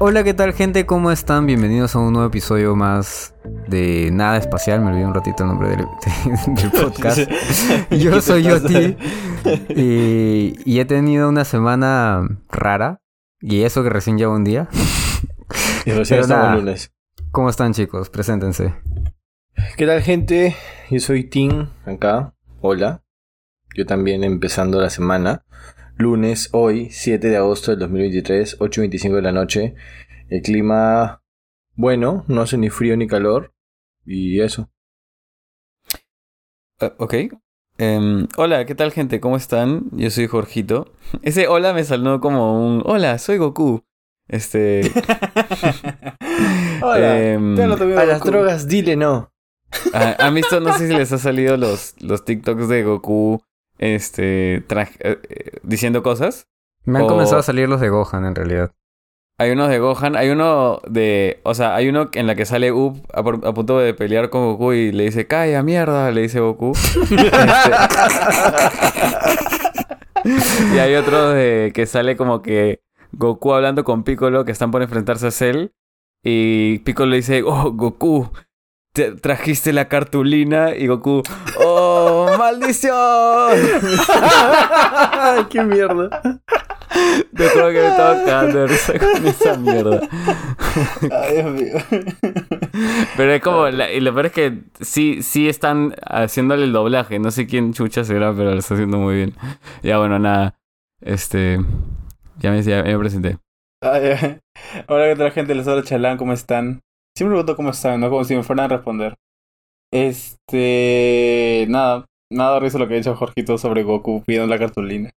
Hola, ¿qué tal, gente? ¿Cómo están? Bienvenidos a un nuevo episodio más de Nada Espacial. Me olvidé un ratito el nombre del podcast. Yo soy Yoti y he tenido una semana rara. Y eso que recién llevo un día. Y recién estamos lunes. ¿Cómo están, chicos? Preséntense. ¿Qué tal, gente? Yo soy Tim, acá. Hola. Yo también empezando la semana. Lunes, hoy, 7 de agosto del 2023, 8:25 de la noche. El clima, bueno, no hace ni frío ni calor. Y eso. Ok. Hola, ¿qué tal, gente? ¿Cómo están? Yo soy Jorgito. Ese hola me salió como un hola, soy Goku. Hola. A las drogas, dile no. ¿Han visto? No sé si les ha salido los TikToks de Goku diciendo cosas. Me han comenzado a salir los de Gohan, en realidad. Hay unos de Gohan, hay uno de... O sea, hay uno en la que sale Up a punto de pelear con Goku y le dice, ¡calla, mierda! Le dice Goku. Y hay otro de que sale como que Goku hablando con Piccolo, que están por enfrentarse a Cell. Y Piccolo le dice, ¡oh, Goku! Te trajiste la cartulina. Y Goku, ¡oh, maldición! ¡Qué mierda! Te juro que me estaba cagando de risa con esa mierda. Ay, Dios mío. Pero es como... y lo peor es que sí están haciéndole el doblaje. No sé quién chucha será, pero lo está haciendo muy bien. Ya, bueno, nada. Ya me presenté. Hola, ¿qué tal, gente? Les habla Chalán, ¿cómo están? Siempre pregunto cómo están, ¿no? Como si me fueran a responder. Nada risa lo que ha dicho Jorgito sobre Goku pidiendo la cartulina.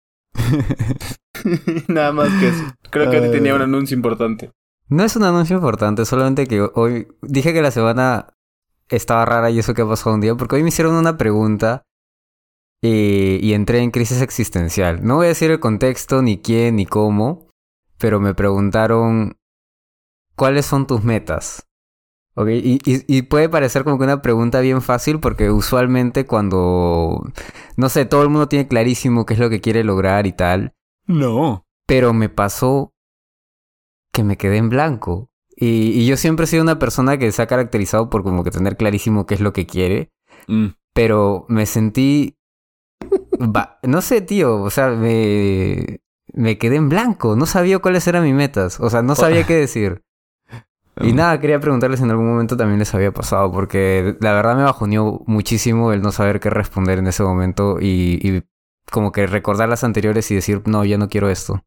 Nada más que eso. Creo que hoy tenía un anuncio importante. No es un anuncio importante, solamente que hoy dije que la semana estaba rara y eso que ha pasado un día, porque hoy me hicieron una pregunta y entré en crisis existencial. No voy a decir el contexto, ni quién, ni cómo, pero me preguntaron ¿cuáles son tus metas? Okay, y puede parecer como que una pregunta bien fácil porque usualmente cuando, no sé, todo el mundo tiene clarísimo qué es lo que quiere lograr y tal. No. Pero me pasó que me quedé en blanco. Y yo siempre he sido una persona que se ha caracterizado por como que tener clarísimo qué es lo que quiere. Pero me sentí... no sé, tío, o sea, me quedé en blanco. No sabía cuáles eran mis metas. O sea, no sabía qué decir. Y nada, quería preguntarles si en algún momento también les había pasado, porque la verdad me bajoneó muchísimo el no saber qué responder en ese momento y como que recordar las anteriores y decir, no, ya no quiero esto.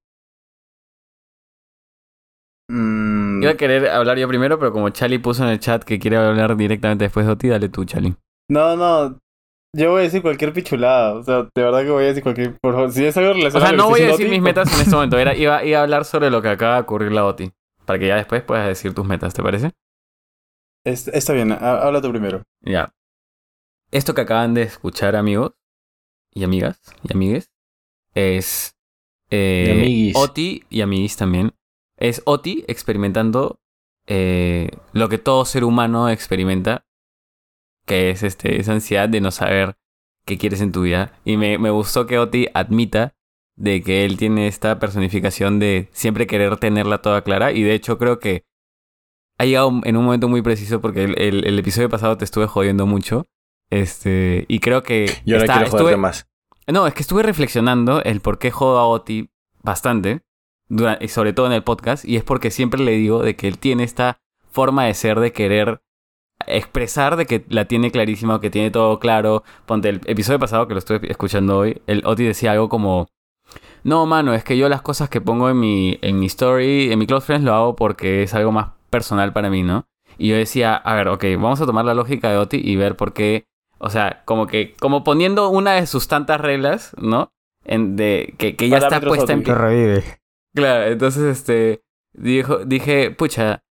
Iba a querer hablar yo primero, pero como Chali puso en el chat que quiere hablar directamente después de Oti, dale tú, Chali. No, yo voy a decir cualquier pichulada. O sea, de verdad que voy a decir cualquier... Por favor, si es algo relacionado O sea, a lo no que voy a está decir diciendo mis Oti, metas en este momento. Iba a hablar sobre lo que acaba de ocurrir la Oti. Para que ya después puedas decir tus metas, ¿te parece? Está bien, habla tú primero. Ya. Esto que acaban de escuchar, amigos y amigas y amigues, es Y amiguis. Oti y amiguis también. Es Oti experimentando lo que todo ser humano experimenta, que es esa ansiedad de no saber qué quieres en tu vida. Y me gustó que Oti admita de que él tiene esta personificación de siempre querer tenerla toda clara. Y de hecho creo que ha llegado en un momento muy preciso porque el episodio pasado te estuve jodiendo mucho. Y creo que... Yo ahora quiero joderte más. No, es que estuve reflexionando el por qué jodo a Oti bastante, y sobre todo en el podcast, y es porque siempre le digo de que él tiene esta forma de ser, de querer expresar de que la tiene clarísima o que tiene todo claro. Ponte el episodio pasado que lo estuve escuchando hoy, el Oti decía algo como... No, mano, es que yo las cosas que pongo en mi story, en mi Close Friends, lo hago porque es algo más personal para mí, ¿no? Y yo decía, a ver, ok, vamos a tomar la lógica de Oti y ver por qué, o sea, como poniendo una de sus tantas reglas, ¿no? Que ya está puesta en... Que revive. Claro, entonces, dije, pucha,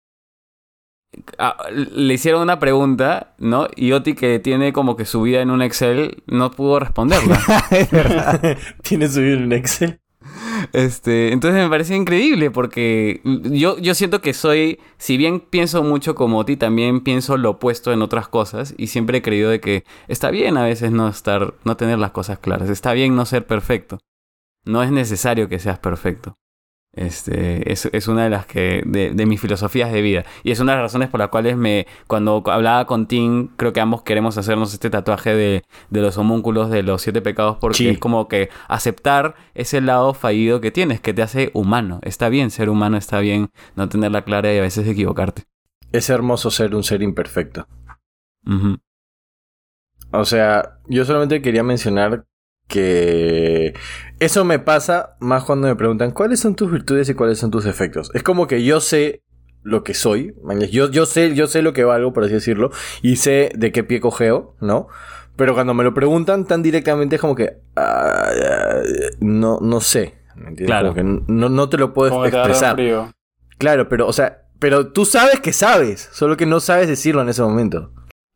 le hicieron una pregunta, ¿no? Y Oti, que tiene como que su vida en un Excel, no pudo responderla. Es verdad. ¿Tiene subido en Excel? Entonces me parece increíble porque yo siento que soy, si bien pienso mucho como Oti, también pienso lo opuesto en otras cosas y siempre he creído de que está bien a veces no tener las cosas claras, está bien no ser perfecto, no es necesario que seas perfecto. Es una de las que de mis filosofías de vida. Y es una de las razones por las cuales cuando hablaba con Tim, creo que ambos queremos hacernos este tatuaje de los homúnculos de los 7 pecados, porque Sí. es como que aceptar ese lado fallido que tienes, que te hace humano. Está bien ser humano, está bien no tenerla clara y a veces equivocarte. Es hermoso ser un ser imperfecto. Uh-huh. O sea, yo solamente quería mencionar que eso me pasa más cuando me preguntan cuáles son tus virtudes y cuáles son tus defectos. Es como que yo sé lo que soy, yo sé lo que valgo, por así decirlo, y sé de qué pie cojeo, ¿no? Pero cuando me lo preguntan tan directamente es como que no sé, ¿me entiendes? Claro. Como que no te lo puedes Como que te agarra expresar. frío. Claro, pero o sea, pero tú sabes que sabes, solo que no sabes decirlo en ese momento.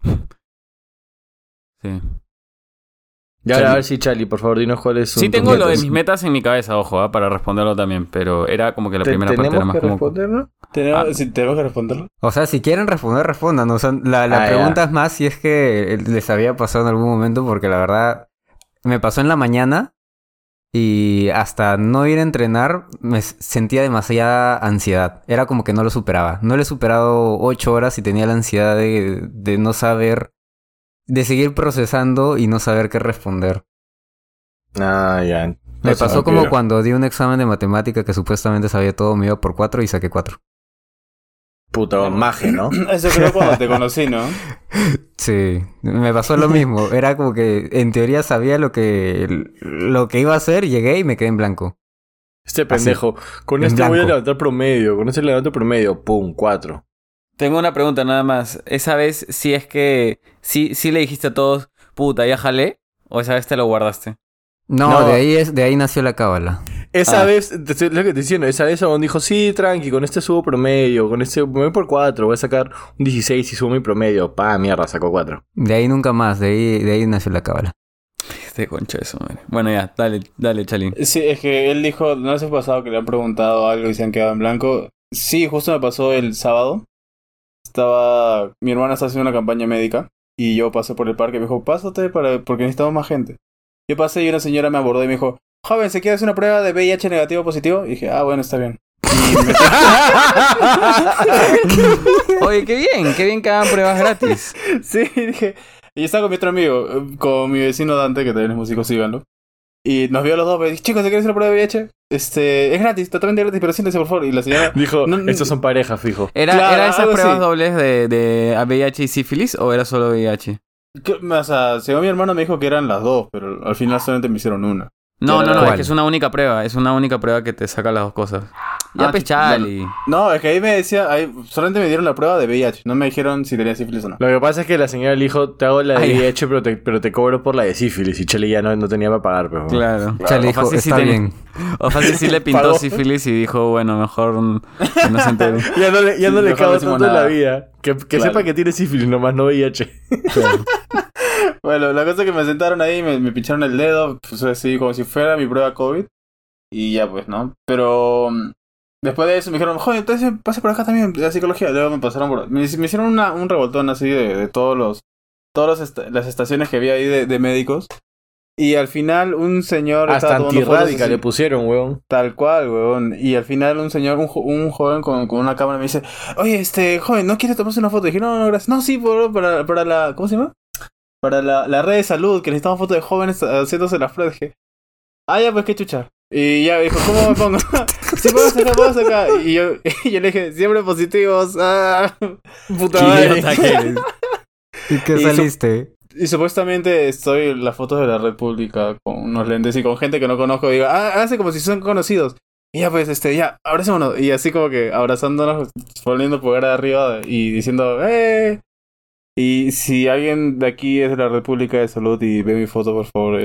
Sí. Ya, a ver si Charlie, por favor, dinos cuáles son Sí tus tengo lo de metas. mis metas en mi cabeza, ojo, para responderlo también, pero era como que la primera parte era ¿Tenemos más que como... responderlo? ¿Tenemos que responderlo? O sea, si quieren responder, respondan. O sea, la pregunta es más si es que les había pasado en algún momento, porque la verdad me pasó en la mañana y hasta no ir a entrenar me sentía demasiada ansiedad. Era como que no lo superaba. No lo he superado 8 horas y tenía la ansiedad de no saber, de seguir procesando y no saber qué responder. Ah, ya. Me pasó como cuando di un examen de matemática que supuestamente sabía todo, me iba por 4 y saqué 4. Puta, maje, ¿no? Eso creo cuando te conocí, ¿no? Sí, me pasó lo mismo. Era como que en teoría sabía lo que iba a hacer, llegué y me quedé en blanco. Este pendejo. Con En este voy a blanco. levantar promedio. Con este levanto promedio. Pum, 4. Tengo una pregunta nada más. ¿Esa vez sí es que... sí le dijiste a todos, puta, ya jalé? ¿O esa vez te lo guardaste? No, No. de ahí nació la cábala. Esa vez, lo que te estoy diciendo, esa vez Abón dijo, sí, tranqui, con este subo promedio, con este me voy por 4, voy a sacar un 16 y subo mi promedio. Pa, mierda, sacó 4. De ahí nunca más, de ahí nació la cábala. Este concha de eso, madre. Bueno, ya, dale, Chalín. Sí, es que él dijo, no sé si pasado que le han preguntado algo y se han quedado en blanco. Sí, justo me pasó el sábado. Mi hermana estaba haciendo una campaña médica y yo pasé por el parque y me dijo, pásate porque necesitamos más gente. Yo pasé y una señora me abordó y me dijo, joven, ¿se quiere hacer una prueba de VIH negativo o positivo? Y dije, bueno, está bien. Oye, qué bien que hagan pruebas gratis. Sí, dije. Y yo estaba con mi otro amigo, con mi vecino Dante, que también es músico, síganlo. Y nos vio a los dos, me dijo, chicos, ¿se quieren hacer una prueba de VIH? Es gratis, totalmente gratis, pero siéntense por favor. Y la señora Dijo, No, estos son parejas, fijo. ¿Era Claro, esas algo pruebas así. dobles de VIH y sífilis o era solo VIH? O sea, según mi hermano me dijo que eran las dos, pero al final solamente me hicieron una. No, es ¿Cuál? que es una única prueba. Es una única prueba que te saca las dos cosas. Ya, pues, Chali. No, es que ahí me decía, solamente me dieron la prueba de VIH, no me dijeron si tenía sífilis o no. Lo que pasa es que la señora le dijo, te hago la de Ay. VIH, pero te cobro por la de sífilis. Y Chele ya no tenía para pagar, pero... Claro. Chale O dijo, fácil sí está tenía- bien. O fácil sí le pintó Pagó. sífilis y dijo, bueno, mejor que no se entere. Ya no le Mejor cago no decimos tanto en la nada. vida. Que Claro. sepa que tiene sífilis, nomás no VIH. Bueno, la cosa es que me sentaron ahí, me pincharon el dedo, pues así como si fuera mi prueba COVID. Y ya pues, ¿no? Pero después de eso me dijeron, joder, entonces pase por acá también, la psicología. Luego me pasaron por... Me hicieron un revoltón así de todas las estaciones que había ahí de médicos. Y al final un señor Hasta estaba tomando fotos antirrádica así, le pusieron, weón. tal cual, weón. Y al final un señor, un joven con una cámara me dice, oye, joven, ¿no quiere tomarse una foto? Y dije, no, gracias. No, sí, para la... ¿Cómo se llama? Para la red de salud, que necesitamos fotos de jóvenes haciéndose las pruebas. Dije, ya, pues qué chucha. Y ya me dijo, ¿cómo me pongo? Sí, póngase acá. Y yo le dije, siempre positivos. Puta Qué madre. idiota que eres. ¿Y qué Y saliste? Y supuestamente estoy en las fotos de la red pública con unos lentes y con gente que no conozco. Y digo, hace como si son conocidos. Y ya pues, ya, abrazémonos. Y así como que abrazándonos, poniendo pulgar de arriba y diciendo, ¡eh! Y si alguien de aquí es de la red pública de salud y ve mi foto, por favor,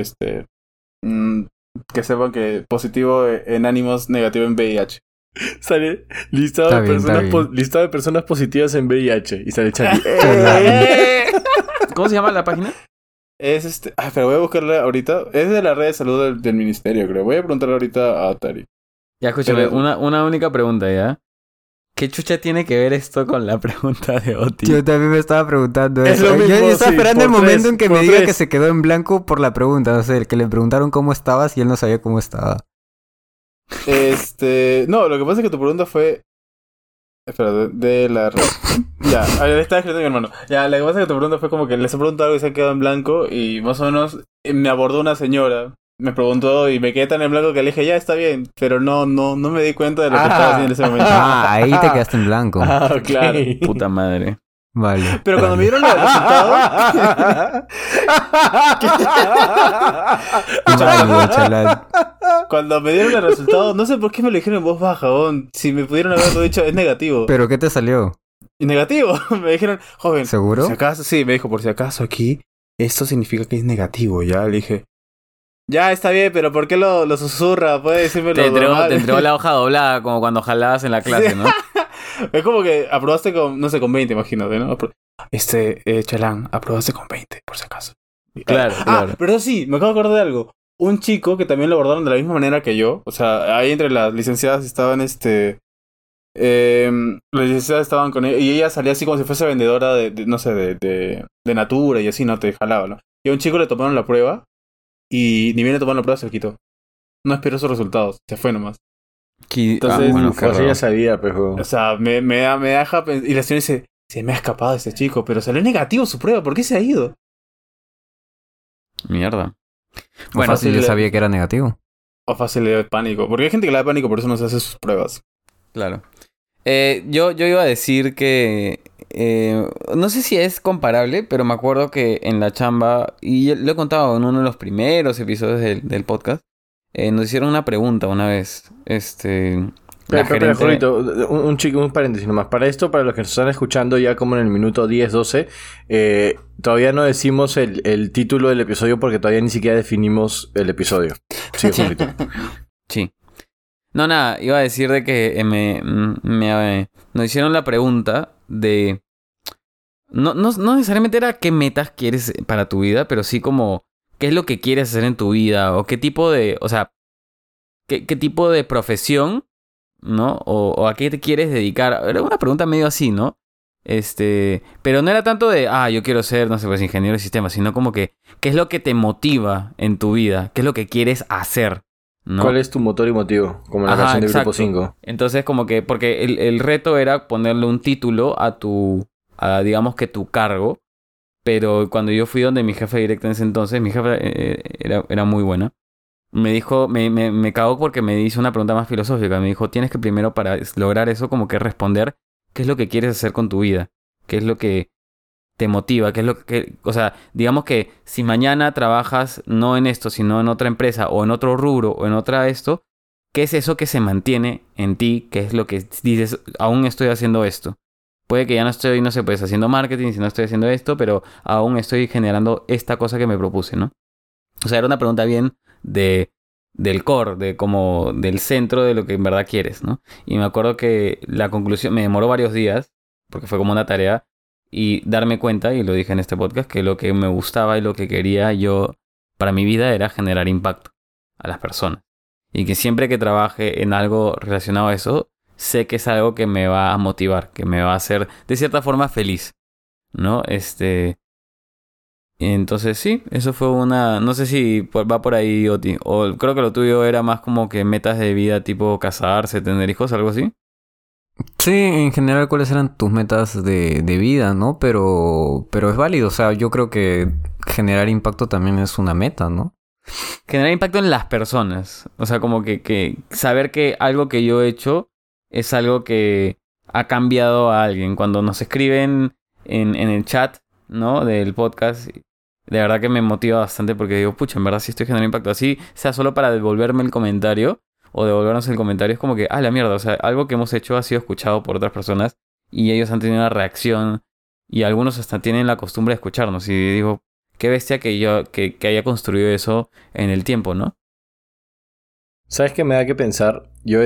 que sepan que positivo en ánimos, negativo en VIH. Sale listado, Está de bien, personas está bien. listado de personas positivas en VIH. Y sale Charlie. ¿Cómo se llama la página? Es pero voy a buscarle ahorita. Es de la red de salud del ministerio, creo. Voy a preguntarle ahorita a Tari. Ya, escúchame, Pero- una única pregunta, ¿ya? ¿Qué chucha tiene que ver esto con la pregunta de Oti? Yo también me estaba preguntando Es eso. lo Yo mismo, estaba sí, esperando el por momento tres, en que por me diga tres. que se quedó en blanco por la pregunta. No sé, el que le preguntaron cómo estabas y él no sabía cómo estaba. No, lo que pasa es que tu pregunta fue... Espera, de la... Ya, a ver, estaba escribiendo mi hermano. Ya, lo que pasa es que tu pregunta fue como que les he preguntado algo y se ha quedado en blanco y más o menos me abordó una señora. Me preguntó y me quedé tan en blanco que le dije, ya, está bien, pero no me di cuenta de lo que estaba haciendo en ese momento. Ahí te quedaste en blanco. Okay. Claro. Puta madre. Vale. Pero cuando me dieron el resultado... Válido, chalán. Cuando me dieron el resultado, no sé por qué me lo dijeron en voz baja, si me pudieron haberlo dicho, es negativo. ¿Pero qué te salió? Y negativo, me dijeron, joven, ¿Seguro? por si acaso, sí, me dijo, por si acaso aquí, esto significa que es negativo, ya, le dije, ya, está bien, pero ¿por qué lo susurra? Puede decírmelo Te normal. entregó la hoja doblada como cuando jalabas en la clase, Sí. ¿no? Es como que aprobaste con, no sé, con 20, imagínate, ¿no? Chalán, aprobaste con 20, por si acaso. Claro, claro. Pero sí, me acabo de acordar de algo. Un chico que también lo abordaron de la misma manera que yo. O sea, ahí entre las licenciadas estaban las licenciadas estaban con ella. Y ella salía así como si fuese vendedora no sé, de Natura y así, no te jalaba, ¿no? Y a un chico le tomaron la prueba. Y ni bien le tomaron la prueba, se lo quitó. No esperó sus resultados, se fue nomás. Entonces, bueno, Pues ella sabía, pero... O sea, me deja pensar. Y la señora dice, se me ha escapado este chico, pero salió negativo su prueba, ¿por qué se ha ido? Mierda. Bueno, fácil, yo sabía que era negativo. O fácil le da pánico. Porque hay gente que le da pánico, por eso no se hace sus pruebas. Claro. Yo iba a decir que... no sé si es comparable, pero me acuerdo que en la chamba, y lo he contado en uno de los primeros episodios del podcast, nos hicieron una pregunta una vez. Pero, Jorito, un paréntesis nomás. Para esto, para los que nos están escuchando ya como en el minuto 10, 12, todavía no decimos el título del episodio porque todavía ni siquiera definimos el episodio. Sí, Jorito. Sí. No, nada, iba a decir de que nos hicieron la pregunta de... No necesariamente era qué metas quieres para tu vida, pero sí como qué es lo que quieres hacer en tu vida o qué tipo de... O sea, qué tipo de profesión, ¿no? O a qué te quieres dedicar. Era una pregunta medio así, ¿no? Pero no era tanto de, yo quiero ser, no sé, pues ingeniero de sistemas, sino como que, ¿qué es lo que te motiva en tu vida? ¿Qué es lo que quieres hacer? ¿No? ¿Cuál es tu motor y motivo? Como en la canción del Grupo 5. Entonces, como que, porque el reto era ponerle un título a digamos que tu cargo, pero cuando yo fui donde mi jefe directa en ese entonces, mi jefe era muy buena. Me dijo, me cagó porque me hizo una pregunta más filosófica. Me dijo, tienes que primero para lograr eso como que responder qué es lo que quieres hacer con tu vida, qué es lo que te motiva, qué es lo que... O sea, digamos que si mañana trabajas no en esto, sino en otra empresa o en otro rubro o en otra esto, ¿qué es eso que se mantiene en ti? ¿Qué es lo que dices, aún estoy haciendo esto? Puede que ya no estoy, no sé, pues haciendo marketing, si no estoy haciendo esto, pero aún estoy generando esta cosa que me propuse, ¿no? O sea, era una pregunta bien del core, del centro de lo que en verdad quieres, ¿no? Y me acuerdo que la conclusión me demoró varios días, porque fue como una tarea, y darme cuenta, y lo dije en este podcast, que lo que me gustaba y lo que quería yo para mi vida era generar impacto a las personas. Y que siempre que trabaje en algo relacionado a eso, sé que es algo que me va a motivar, que me va a hacer de cierta forma feliz, ¿no? Entonces sí, eso fue una... No sé si va por ahí, Oti. O creo que lo tuyo era más como que metas de vida tipo casarse, tener hijos, algo así. Sí, en general, ¿cuáles eran tus metas de vida, no? Pero es válido, o sea, yo creo que generar impacto también es una meta, ¿no? Generar impacto en las personas. O sea, como que saber que algo que yo he hecho es algo que ha cambiado a alguien. Cuando nos escriben en el chat, ¿no? Del podcast, de verdad que me motiva bastante porque digo, pucha, en verdad sí estoy generando impacto. Así sea solo para devolverme el comentario o devolvernos el comentario, es como que, la mierda, o sea, algo que hemos hecho ha sido escuchado por otras personas y ellos han tenido una reacción y algunos hasta tienen la costumbre de escucharnos. Y digo, qué bestia que haya construido eso en el tiempo, ¿no? ¿Sabes qué me da que pensar? Yo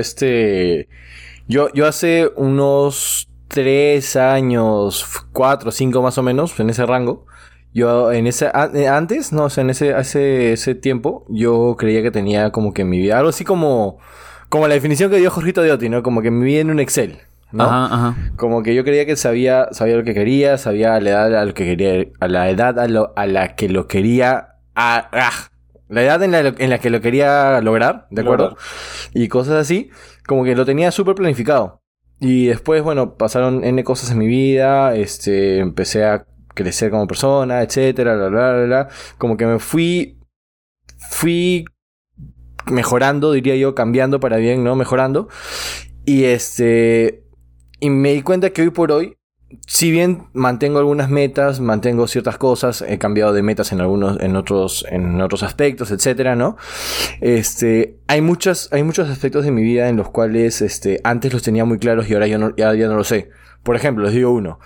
hace unos 3 años, 4, 5 más o menos, en ese rango. Yo antes, no, o sea, ese tiempo, yo creía que tenía como que mi vida, algo así como la definición que dio Jorgito Diotti, ¿no? Como que mi vida en un Excel, ¿no? Ajá. Como que yo creía que sabía lo que quería, sabía la edad a lo que quería, a la edad a la que lo quería la edad en la que lo quería lograr, ¿de acuerdo? Y cosas así, como que lo tenía súper planificado. Y después, bueno, pasaron N cosas en mi vida, empecé a crecer como persona, etcétera, bla, bla, bla, bla. Como que me fui mejorando, diría yo, cambiando para bien, ¿no? Mejorando. Y y me di cuenta que hoy por hoy, si bien mantengo algunas metas, mantengo ciertas cosas, he cambiado de metas en otros aspectos, etcétera, ¿no? Hay muchos aspectos de mi vida en los cuales, antes los tenía muy claros y ahora ya no lo sé. Por ejemplo, les digo uno.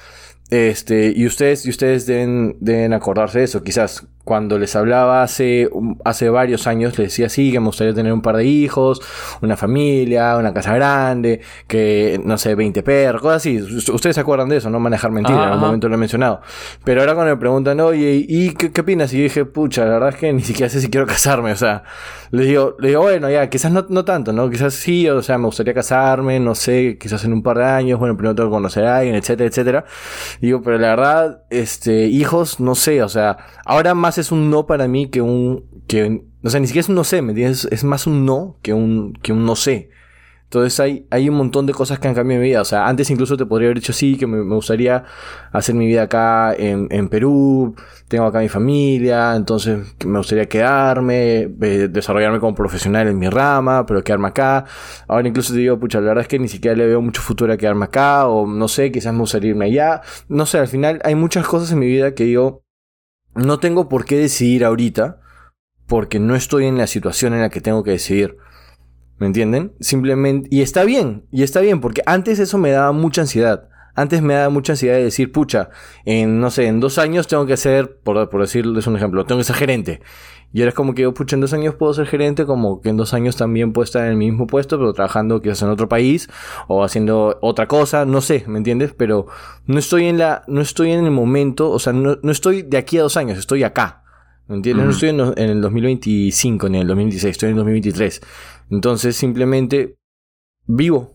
Y ustedes deben acordarse de eso. Quizás cuando les hablaba hace varios años, les decía sí, que me gustaría tener un par de hijos, una familia, una casa grande, que no sé, 20 perros, cosas así. Ustedes se acuerdan de eso, no manejar mentiras, en algún momento lo he mencionado. Pero ahora cuando me preguntan, oye, ¿y qué opinas? Y yo dije, pucha, la verdad es que ni siquiera sé si quiero casarme, o sea, les digo, bueno, ya, quizás no tanto, ¿no? Quizás sí, o sea, me gustaría casarme, no sé, quizás en un par de años, bueno, primero tengo que conocer a alguien, etcétera, etcétera. Digo, pero la verdad, hijos, no sé, o sea, ahora más es un no para mí o sea, ni siquiera es un no sé, ¿me entiendes? Es más un no que un no sé. Entonces hay un montón de cosas que han cambiado en mi vida. O sea, antes incluso te podría haber dicho sí, que me gustaría hacer mi vida acá en Perú. Tengo acá mi familia, entonces me gustaría quedarme, desarrollarme como profesional en mi rama, pero quedarme acá. Ahora incluso te digo, pucha, la verdad es que ni siquiera le veo mucho futuro a quedarme acá, o no sé, quizás me gustaría irme allá. No sé, al final hay muchas cosas en mi vida que digo, no tengo por qué decidir ahorita, porque no estoy en la situación en la que tengo que decidir. ¿Me entienden? Simplemente... Y está bien, porque antes eso me daba mucha ansiedad. Antes me daba mucha ansiedad de decir, pucha, en 2 años tengo que ser, por decirles un ejemplo, tengo que ser gerente. Y ahora es como que yo, pucha, en 2 años puedo ser gerente, como que en 2 años también puedo estar en el mismo puesto, pero trabajando quizás en otro país, o haciendo otra cosa, no sé, ¿me entiendes? Pero no estoy en el momento, o sea, no estoy de aquí a 2 años, estoy acá. ¿Me entiendes? No estoy en el 2025 ni en el 2026, estoy en el 2023. Entonces simplemente vivo.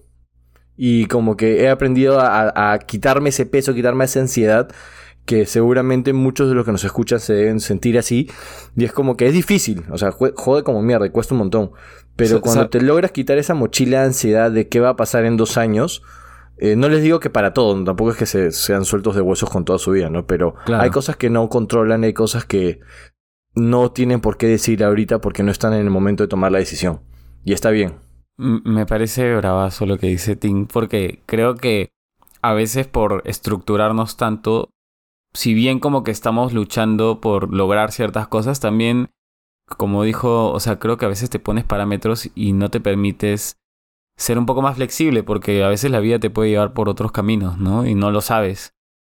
Y como que he aprendido a quitarme ese peso, quitarme esa ansiedad, que seguramente muchos de los que nos escuchan se deben sentir así. Y es como que es difícil, o sea, jode como mierda, cuesta un montón. Pero cuando te logras quitar esa mochila de ansiedad de qué va a pasar en 2 años... no les digo que para todo, tampoco es que sean sueltos de huesos con toda su vida, ¿no? Pero claro, hay cosas que no controlan, hay cosas que no tienen por qué decir ahorita porque no están en el momento de tomar la decisión. Y está bien. Me parece bravazo lo que dice Tim, porque creo que a veces por estructurarnos tanto, si bien como que estamos luchando por lograr ciertas cosas, también, como dijo, o sea, creo que a veces te pones parámetros y no te permites ser un poco más flexible, porque a veces la vida te puede llevar por otros caminos, ¿no? Y no lo sabes.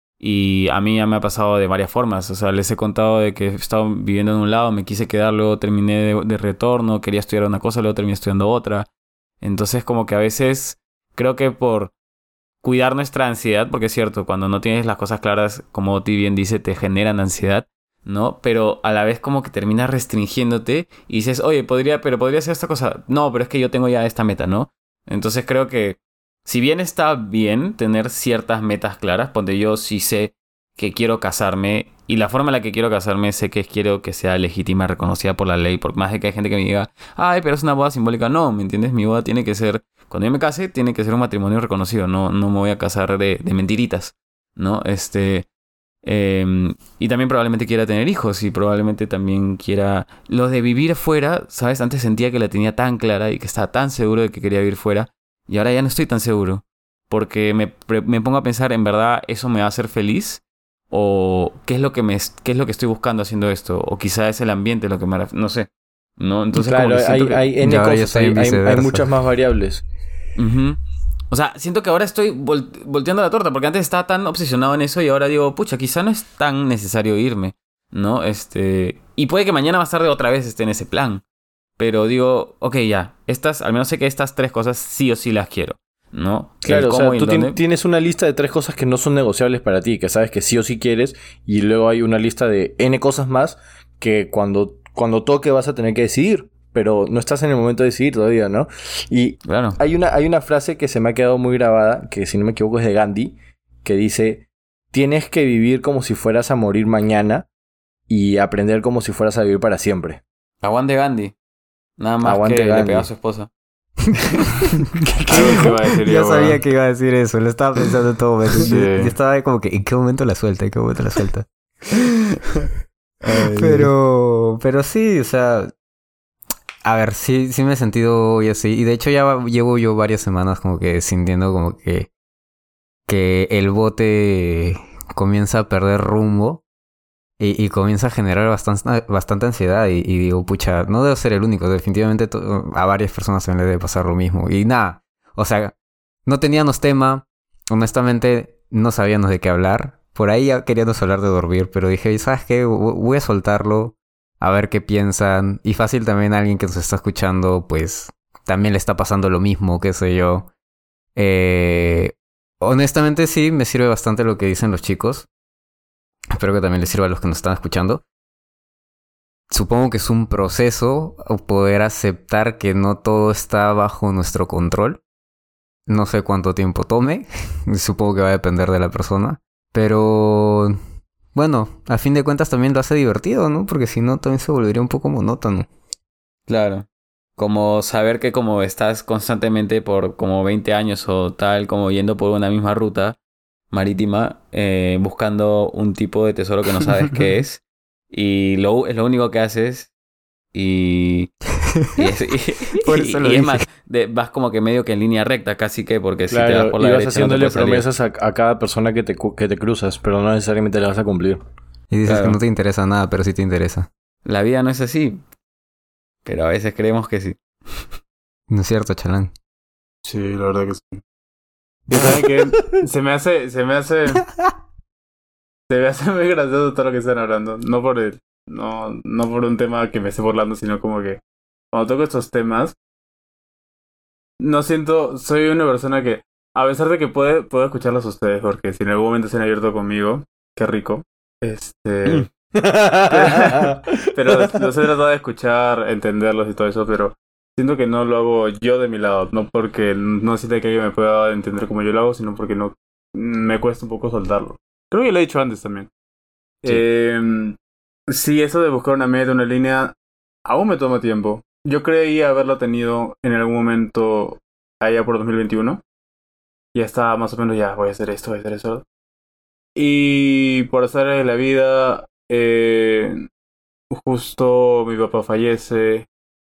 Y a mí ya me ha pasado de varias formas. O sea, les he contado de que he estado viviendo en un lado, me quise quedar, luego terminé de retorno, quería estudiar una cosa, luego terminé estudiando otra. Entonces como que a veces creo que por cuidar nuestra ansiedad, porque es cierto, cuando no tienes las cosas claras, como Oti bien dice, te generan ansiedad, ¿no? Pero a la vez como que terminas restringiéndote y dices, oye, podría hacer esta cosa. No, pero es que yo tengo ya esta meta, ¿no? Entonces creo que si bien está bien tener ciertas metas claras, ponte yo sí sé que quiero casarme y la forma en la que quiero casarme sé que quiero que sea legítima, reconocida por la ley, por más de que hay gente que me diga, ay, pero es una boda simbólica. No, ¿me entiendes? Mi boda tiene que ser, cuando yo me case, tiene que ser un matrimonio reconocido, no me voy a casar de mentiritas, ¿no? Y también probablemente quiera tener hijos y probablemente también quiera... Lo de vivir fuera, ¿sabes? Antes sentía que la tenía tan clara y que estaba tan seguro de que quería vivir fuera. Y ahora ya no estoy tan seguro. Porque me pongo a pensar, ¿en verdad eso me va a hacer feliz? ¿O qué es lo que estoy buscando haciendo esto? O quizá es el ambiente lo que me... No sé. ¿No? Entonces, claro, hay N cosas, hay muchas más variables. Uh-huh. O sea, siento que ahora estoy volteando la torta, porque antes estaba tan obsesionado en eso y ahora digo, pucha, quizá no es tan necesario irme, ¿no? Y puede que mañana más tarde otra vez esté en ese plan. Pero digo, ok, ya, al menos sé que estas 3 cosas sí o sí las quiero, ¿no? Claro, o sea, tú tienes una lista de 3 cosas que no son negociables para ti, que sabes que sí o sí quieres, y luego hay una lista de N cosas más que cuando toque vas a tener que decidir. Pero no estás en el momento de decidir todavía, ¿no? Y claro, hay una frase que se me ha quedado muy grabada, que si no me equivoco es de Gandhi, que dice, tienes que vivir como si fueras a morir mañana y aprender como si fueras a vivir para siempre. Aguante Gandhi. Nada más Aguante que le Gandhi. pegó a su esposa. ¿Qué iba a decir Yo sabía weón? que iba a decir eso, lo estaba pensando en todo momento. Sí. Yo estaba ahí como que, ¿en qué momento la suelta? ¿En qué momento la suelta? Ay, Pero sí, o sea, a ver, sí me he sentido hoy así. Y de hecho llevo yo varias semanas como que sintiendo como que el bote comienza a perder rumbo y comienza a generar bastante ansiedad. Y digo, pucha, no debo ser el único. Definitivamente a varias personas se les debe pasar lo mismo. Y nada, o sea, no teníamos tema. Honestamente, no sabíamos de qué hablar. Por ahí ya queríamos hablar de dormir, pero dije, ¿sabes qué? Voy a soltarlo, a ver qué piensan. Y fácil también a alguien que nos está escuchando, pues también le está pasando lo mismo, qué sé yo. Honestamente sí, me sirve bastante lo que dicen los chicos. Espero que también les sirva a los que nos están escuchando. Supongo que es un proceso poder aceptar que no todo está bajo nuestro control. No sé cuánto tiempo tome. Supongo que va a depender de la persona. Pero bueno, a fin de cuentas también lo hace divertido, ¿no? Porque si no también se volvería un poco monótono. Claro. Como saber que como estás constantemente por como 20 años o tal, como yendo por una misma ruta marítima, buscando un tipo de tesoro que no sabes qué es. Y es lo único que haces. Y Por eso lo y es dije. más, vas como que medio que en línea recta, casi que, porque si te vas Claro, por la y vas derecha no te haciéndole puedes salir. promesas a cada persona que te cruzas, pero no necesariamente le vas a cumplir. Y dices Claro. que no te interesa nada, pero sí te interesa. La vida no es así, pero a veces creemos que sí. ¿No es cierto, Chalán? Sí, la verdad que sí. Y saben que se me hace muy gracioso todo lo que están hablando. No por un tema que me esté burlando, sino como que cuando toco estos temas, soy una persona que, a pesar de que puedo escucharlos a ustedes, porque si en algún momento se han abierto conmigo, qué rico. Pero los he tratado de escuchar, entenderlos y todo eso, pero siento que no lo hago yo de mi lado, no porque no sienta que alguien me pueda entender como yo lo hago, sino porque no me cuesta un poco soltarlo. Creo que lo he dicho antes también. Sí. Sí, eso de buscar una meta, una línea, aún me toma tiempo. Yo creía haberlo tenido en algún momento allá por 2021. Ya estaba más o menos, ya voy a hacer esto, voy a hacer eso. Y por hacer de la vida, justo mi papá fallece.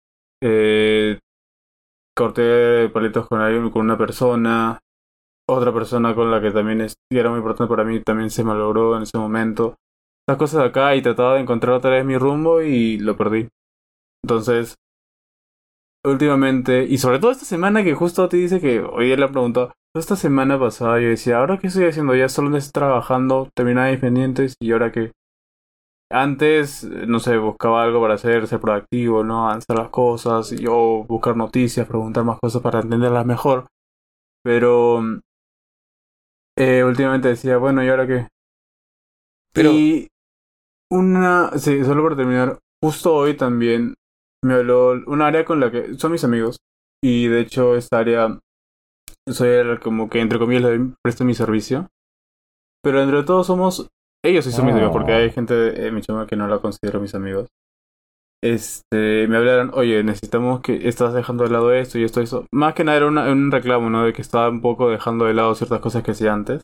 Corté palitos con una persona. Otra persona con la que también era muy importante para mí también se malogró en ese momento. Estas cosas de acá y trataba de encontrar otra vez mi rumbo y lo perdí. Entonces, últimamente, y sobre todo esta semana que justo te dice que hoy él le preguntado, esta semana pasada yo decía, ¿ahora qué estoy haciendo? Ya solo estoy trabajando, terminaba mis pendientes y ahora qué. Antes, no sé, buscaba algo para hacer, ser proactivo, ¿no? Avanzar las cosas, o buscar noticias, preguntar más cosas para entenderlas mejor. Pero últimamente decía, bueno, ¿y ahora qué? Pero Y sí, solo para terminar, justo hoy también me habló un área con la que son mis amigos. Y de hecho, esta área soy como que entre comillas le presto mi servicio. Pero entre todos ellos sí son mis amigos, porque hay gente en mi chama que no la considero mis amigos. Me hablaron, oye, necesitamos que estás dejando de lado esto y esto y eso. Más que nada era un reclamo, ¿no? De que estaba un poco dejando de lado ciertas cosas que hacía antes.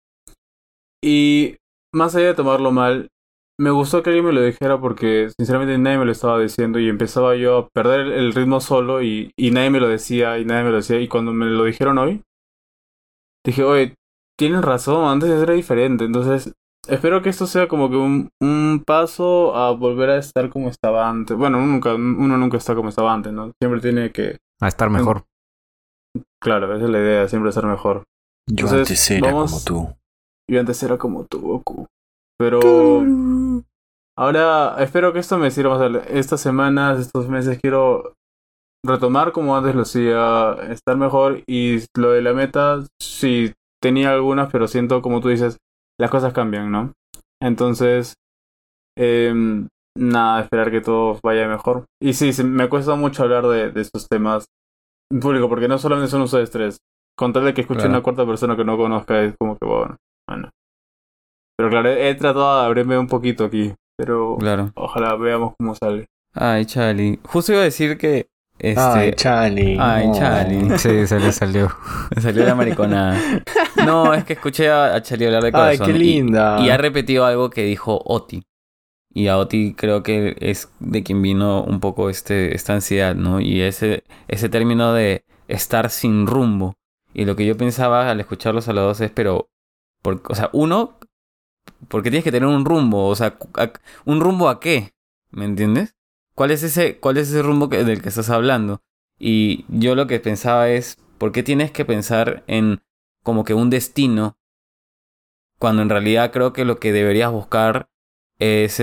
Y más allá de tomarlo mal, me gustó que alguien me lo dijera porque sinceramente nadie me lo estaba diciendo y empezaba yo a perder el ritmo solo y nadie me lo decía y nadie me lo decía. Y cuando me lo dijeron hoy, dije, oye, tienen razón, antes era diferente. Entonces, espero que esto sea como que un paso a volver a estar como estaba antes. Bueno, uno nunca está como estaba antes, ¿no? Siempre tiene que... A estar mejor. Claro, esa es la idea, siempre estar mejor. Yo Entonces, antes era vamos- como tú. Yo antes era como tú, Goku. Pero ahora espero que esto me sirva más adelante. Estas semanas, estos meses quiero retomar como antes lo hacía, estar mejor. Y lo de la meta, sí, tenía algunas, pero siento, como tú dices, las cosas cambian, ¿no? Entonces, nada, esperar que todo vaya mejor. Y sí, me cuesta mucho hablar de estos temas en público, porque no solamente son ustedes tres. Con tal de que escuche Claro. una cuarta persona que no conozca, es como que bueno. Pero claro, he tratado de abrirme un poquito aquí, pero claro. ojalá veamos cómo sale. Ay, Chali. Justo iba a decir que... Ay, Chali. Ay, no. Chali. Sí, se le salió. Me salió la mariconada. No, es que escuché a Chali hablar de Ay, corazón. qué linda. Y ha repetido algo que dijo Oti. Y a Oti creo que es de quien vino un poco esta ansiedad, ¿no? Y ese término de estar sin rumbo. Y lo que yo pensaba al escucharlos a los dos es, pero... o sea, uno, ¿por qué tienes que tener un rumbo? O sea, ¿un rumbo a qué? ¿Me entiendes? ¿Cuál es ese rumbo del que estás hablando? Y yo lo que pensaba es, ¿por qué tienes que pensar en como que un destino cuando en realidad creo que lo que deberías buscar es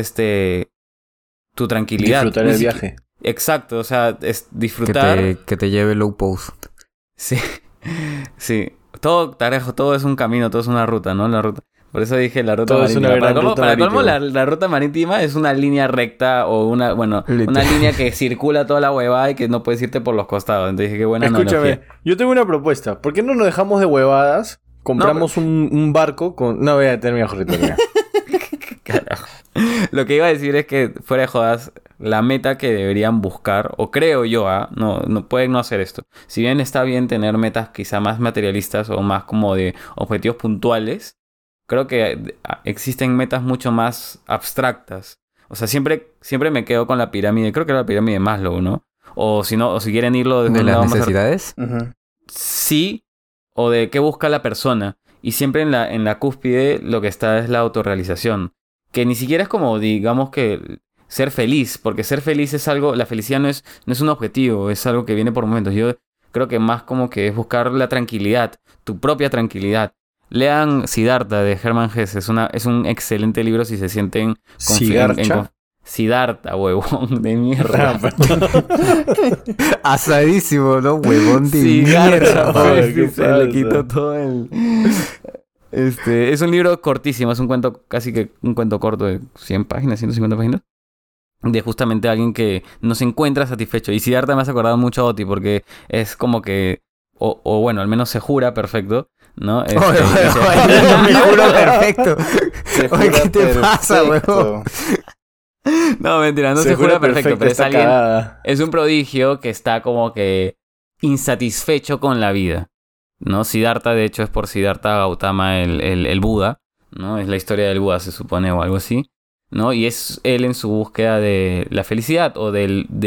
tu tranquilidad? Disfrutar el viaje. Exacto, o sea, es disfrutar. Que te lleve low post. Sí, sí. Todo es un camino, todo es una ruta, ¿no? La ruta. Por eso dije la ruta Todo marítima. es una gran ruta Para colmo, marítima. la ruta marítima es una línea recta o una línea que circula toda la huevada y que no puedes irte por los costados. Entonces dije, qué buena Escúchame, analogía. yo tengo una propuesta. ¿Por qué no nos dejamos de huevadas? Compramos un barco con... No, voy a terminar, Jorge, termina. Carajo. Lo que iba a decir es que, fuera de jodas, la meta que deberían buscar, o creo yo, no pueden no hacer esto. Si bien está bien tener metas quizá más materialistas o más como de objetivos puntuales, creo que existen metas mucho más abstractas. O sea, siempre me quedo con la pirámide. Creo que era la pirámide de Maslow, ¿no? O si quieren irlo ¿De un las lado más necesidades? sí, o de qué busca la persona. Y siempre en la cúspide lo que está es la autorrealización. Que ni siquiera es como, digamos que ser feliz, porque ser feliz es algo, la felicidad no es un objetivo, es algo que viene por momentos. Yo creo que más como que es buscar la tranquilidad, tu propia tranquilidad. Lean Siddhartha de Hermann Hesse, es un excelente libro si se sienten Siddhartha, huevón de mierda. Asadísimo, ¿no? Huevón de Siddhartha, mierda. pues, ¿qué se le pasa? quitó todo el... es un libro cortísimo, es un cuento, casi que un cuento corto de 100 páginas, 150 páginas. De justamente alguien que no se encuentra satisfecho. Y Siddhartha me has acordado mucho a Oti porque es como que... O bueno, al menos se jura perfecto, ¿no? Oye, me juro perfecto. Oye, ¿qué te pasa, huevón? No, mentira, no se jura perfecto, pero es está alguien... cagada. Es un prodigio que está como que insatisfecho con la vida, ¿no? Siddhartha, de hecho, es por Siddhartha Gautama, el Buda, ¿no? Es la historia del Buda, se supone, o algo así, ¿no? Y es él en su búsqueda de la felicidad o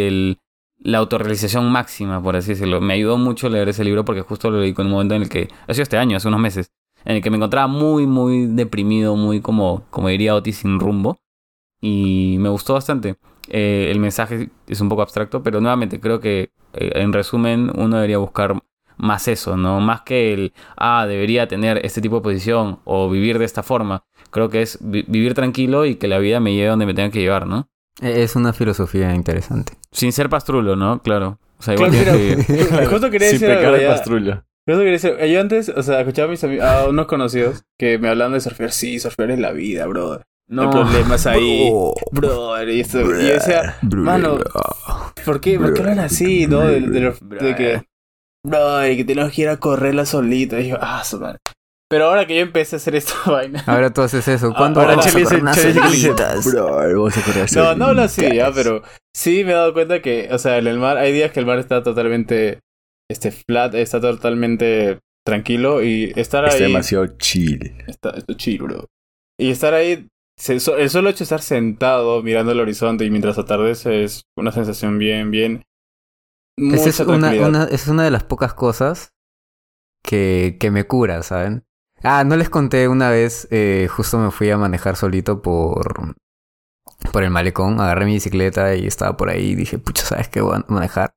la autorrealización máxima, por así decirlo. Me ayudó mucho leer ese libro porque justo lo leí en un momento en el que... Ha sido este año, hace unos meses, en el que me encontraba muy, muy deprimido, muy como diría Oti, sin rumbo. Y me gustó bastante. El mensaje es un poco abstracto, pero nuevamente creo que en resumen uno debería buscar más eso, ¿no? Más que debería tener este tipo de posición o vivir de esta forma. Creo que es vivir tranquilo y que la vida me lleve donde me tenga que llevar, ¿no? Es una filosofía interesante. Sin ser pastrulo, ¿no? Claro. O sea, Claro, igual tienes que vivir. Justo quería Sin decir pecar algo de ya. pastrulla. Justo quería decir, yo antes, o sea, escuchaba a unos conocidos que me hablaban de surfear. Sí, surfear es la vida, brother. No hay problemas ahí. Brother, y esto. Y yo decía, mano, ¿por qué hablan así, no? De que, brother, que tenemos que ir a correrla solito. Y yo, su madre. Pero ahora que yo empecé a hacer esta vaina. Ahora tú haces eso. ¿Cuándo Ahora vamos a Chele correr unas dice, solitas? bro, vamos a correr No hablo así, ya, pero sí me he dado cuenta que, o sea, en el mar, hay días que el mar está totalmente, flat, está totalmente tranquilo y estar Está ahí... demasiado chill. Está chill, bro. Y estar ahí, el solo hecho de estar sentado mirando el horizonte y mientras atardece es una sensación bien... Esa es tranquilidad. es una de las pocas cosas que me cura, ¿saben? No les conté una vez, justo me fui a manejar solito por el malecón, agarré mi bicicleta y estaba por ahí y dije, pucha, ¿sabes qué? Voy a manejar.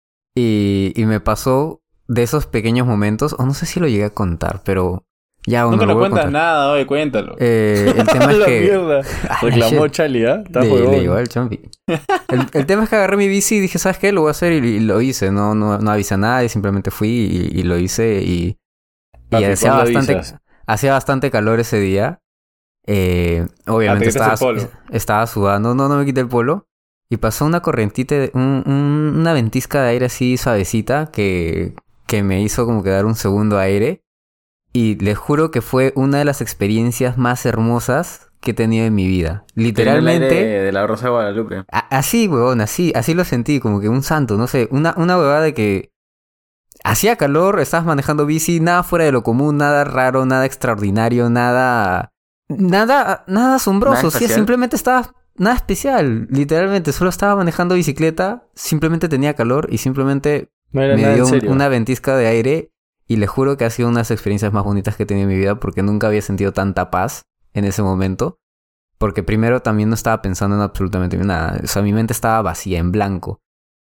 Y me pasó de esos pequeños momentos, o no sé si lo llegué a contar, pero ya Nunca lo nos voy a cuentas contar. nada, oye, cuéntalo. El tema es La que... mierda. Reclamó Charlie, ¿ah? Está Le huevón. llegó el champi. El tema es que agarré mi bici y dije, ¿sabes qué? Lo voy a hacer y lo hice. No avisé a nadie, simplemente fui y lo hice y Papi, hacía ¿cuándo bastante, avisas? hacía bastante calor ese día. Obviamente ¿te quitaste el polo? estaba sudando, no me quité el polo. Y pasó una corrientita, una ventisca de aire así suavecita que me hizo como que dar un segundo aire. Y les juro que fue una de las experiencias más hermosas que he tenido en mi vida. El aire Literalmente, de la Rosa de Guadalupe. así, huevón, así lo sentí, como que un santo, no sé, una huevada de que hacía calor, estabas manejando bici, nada fuera de lo común, nada raro, nada extraordinario, nada asombroso, ¿Nada sí, especial? simplemente estaba nada especial, literalmente, solo estaba manejando bicicleta, simplemente tenía calor y simplemente No era me nada en dio serio. una ventisca de aire y le juro que ha sido una de las experiencias más bonitas que he tenido en mi vida porque nunca había sentido tanta paz en ese momento. Porque primero también no estaba pensando en absolutamente nada. O sea, mi mente estaba vacía, en blanco.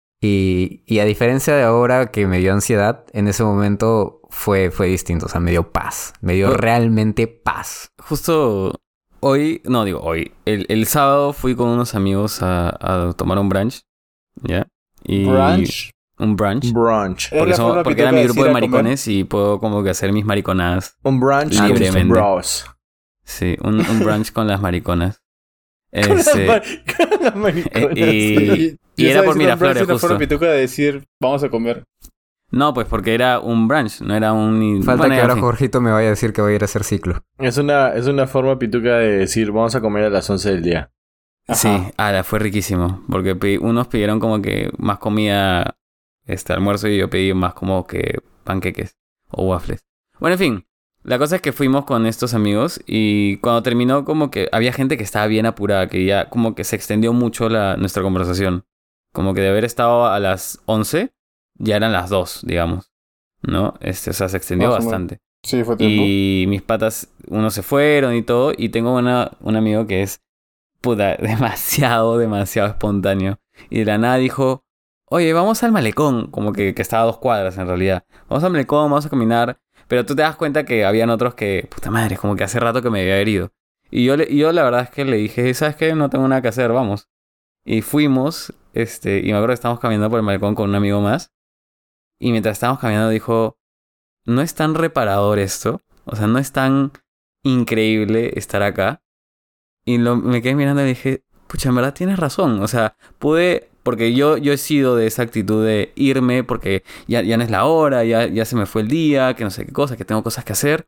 Y a diferencia de ahora que me dio ansiedad, en ese momento fue distinto. O sea, me dio paz. Me dio realmente paz. Justo hoy, no digo hoy, el sábado fui con unos amigos a tomar un brunch, ¿ya? Y Brunch. un brunch. Brunch. Es la forma Porque era pituca mi de grupo decir de a comer. maricones y puedo como que hacer mis mariconadas. Un brunch con sus Libremente. bros. Sí, un brunch con las mariconas. Con Este, las mariconas. y era por Miraflores, Es una justo. forma pituca de decir, vamos a comer. No, pues porque era un brunch, no era un... Falta bueno, que ya, ahora en fin. Jorgito me vaya a decir que voy a ir a hacer ciclo. Es una forma pituca de decir, vamos a comer a las 11 del día. Sí, Ajá. fue riquísimo. Porque unos pidieron como que más comida, almuerzo, y yo pedí más como que panqueques o waffles. Bueno, en fin. La cosa es que fuimos con estos amigos y cuando terminó como que había gente que estaba bien apurada, que ya como que se extendió mucho nuestra conversación. Como que de haber estado a las 11, ya eran las 2, digamos. ¿No? O sea, se extendió Más o menos. bastante. Sí, fue tiempo. Y mis patas, unos se fueron y todo. Y tengo un amigo que es, puta, demasiado espontáneo. Y de la nada dijo, oye, vamos al malecón. Como que estaba a 2 cuadras en realidad. Vamos al malecón, vamos a caminar. Pero tú te das cuenta que habían otros que, puta madre, como que hace rato que me había herido. Y yo la verdad es que le dije, ¿sabes qué? No tengo nada que hacer, vamos. Y fuimos, y me acuerdo que estábamos caminando por el malecón con un amigo más. Y mientras estábamos caminando dijo, no es tan reparador esto. O sea, no es tan increíble estar acá. Y me quedé mirando y dije, pucha, en verdad tienes razón. O sea, porque yo he sido de esa actitud de irme porque ya no es la hora, ya se me fue el día, que no sé qué cosa, que tengo cosas que hacer.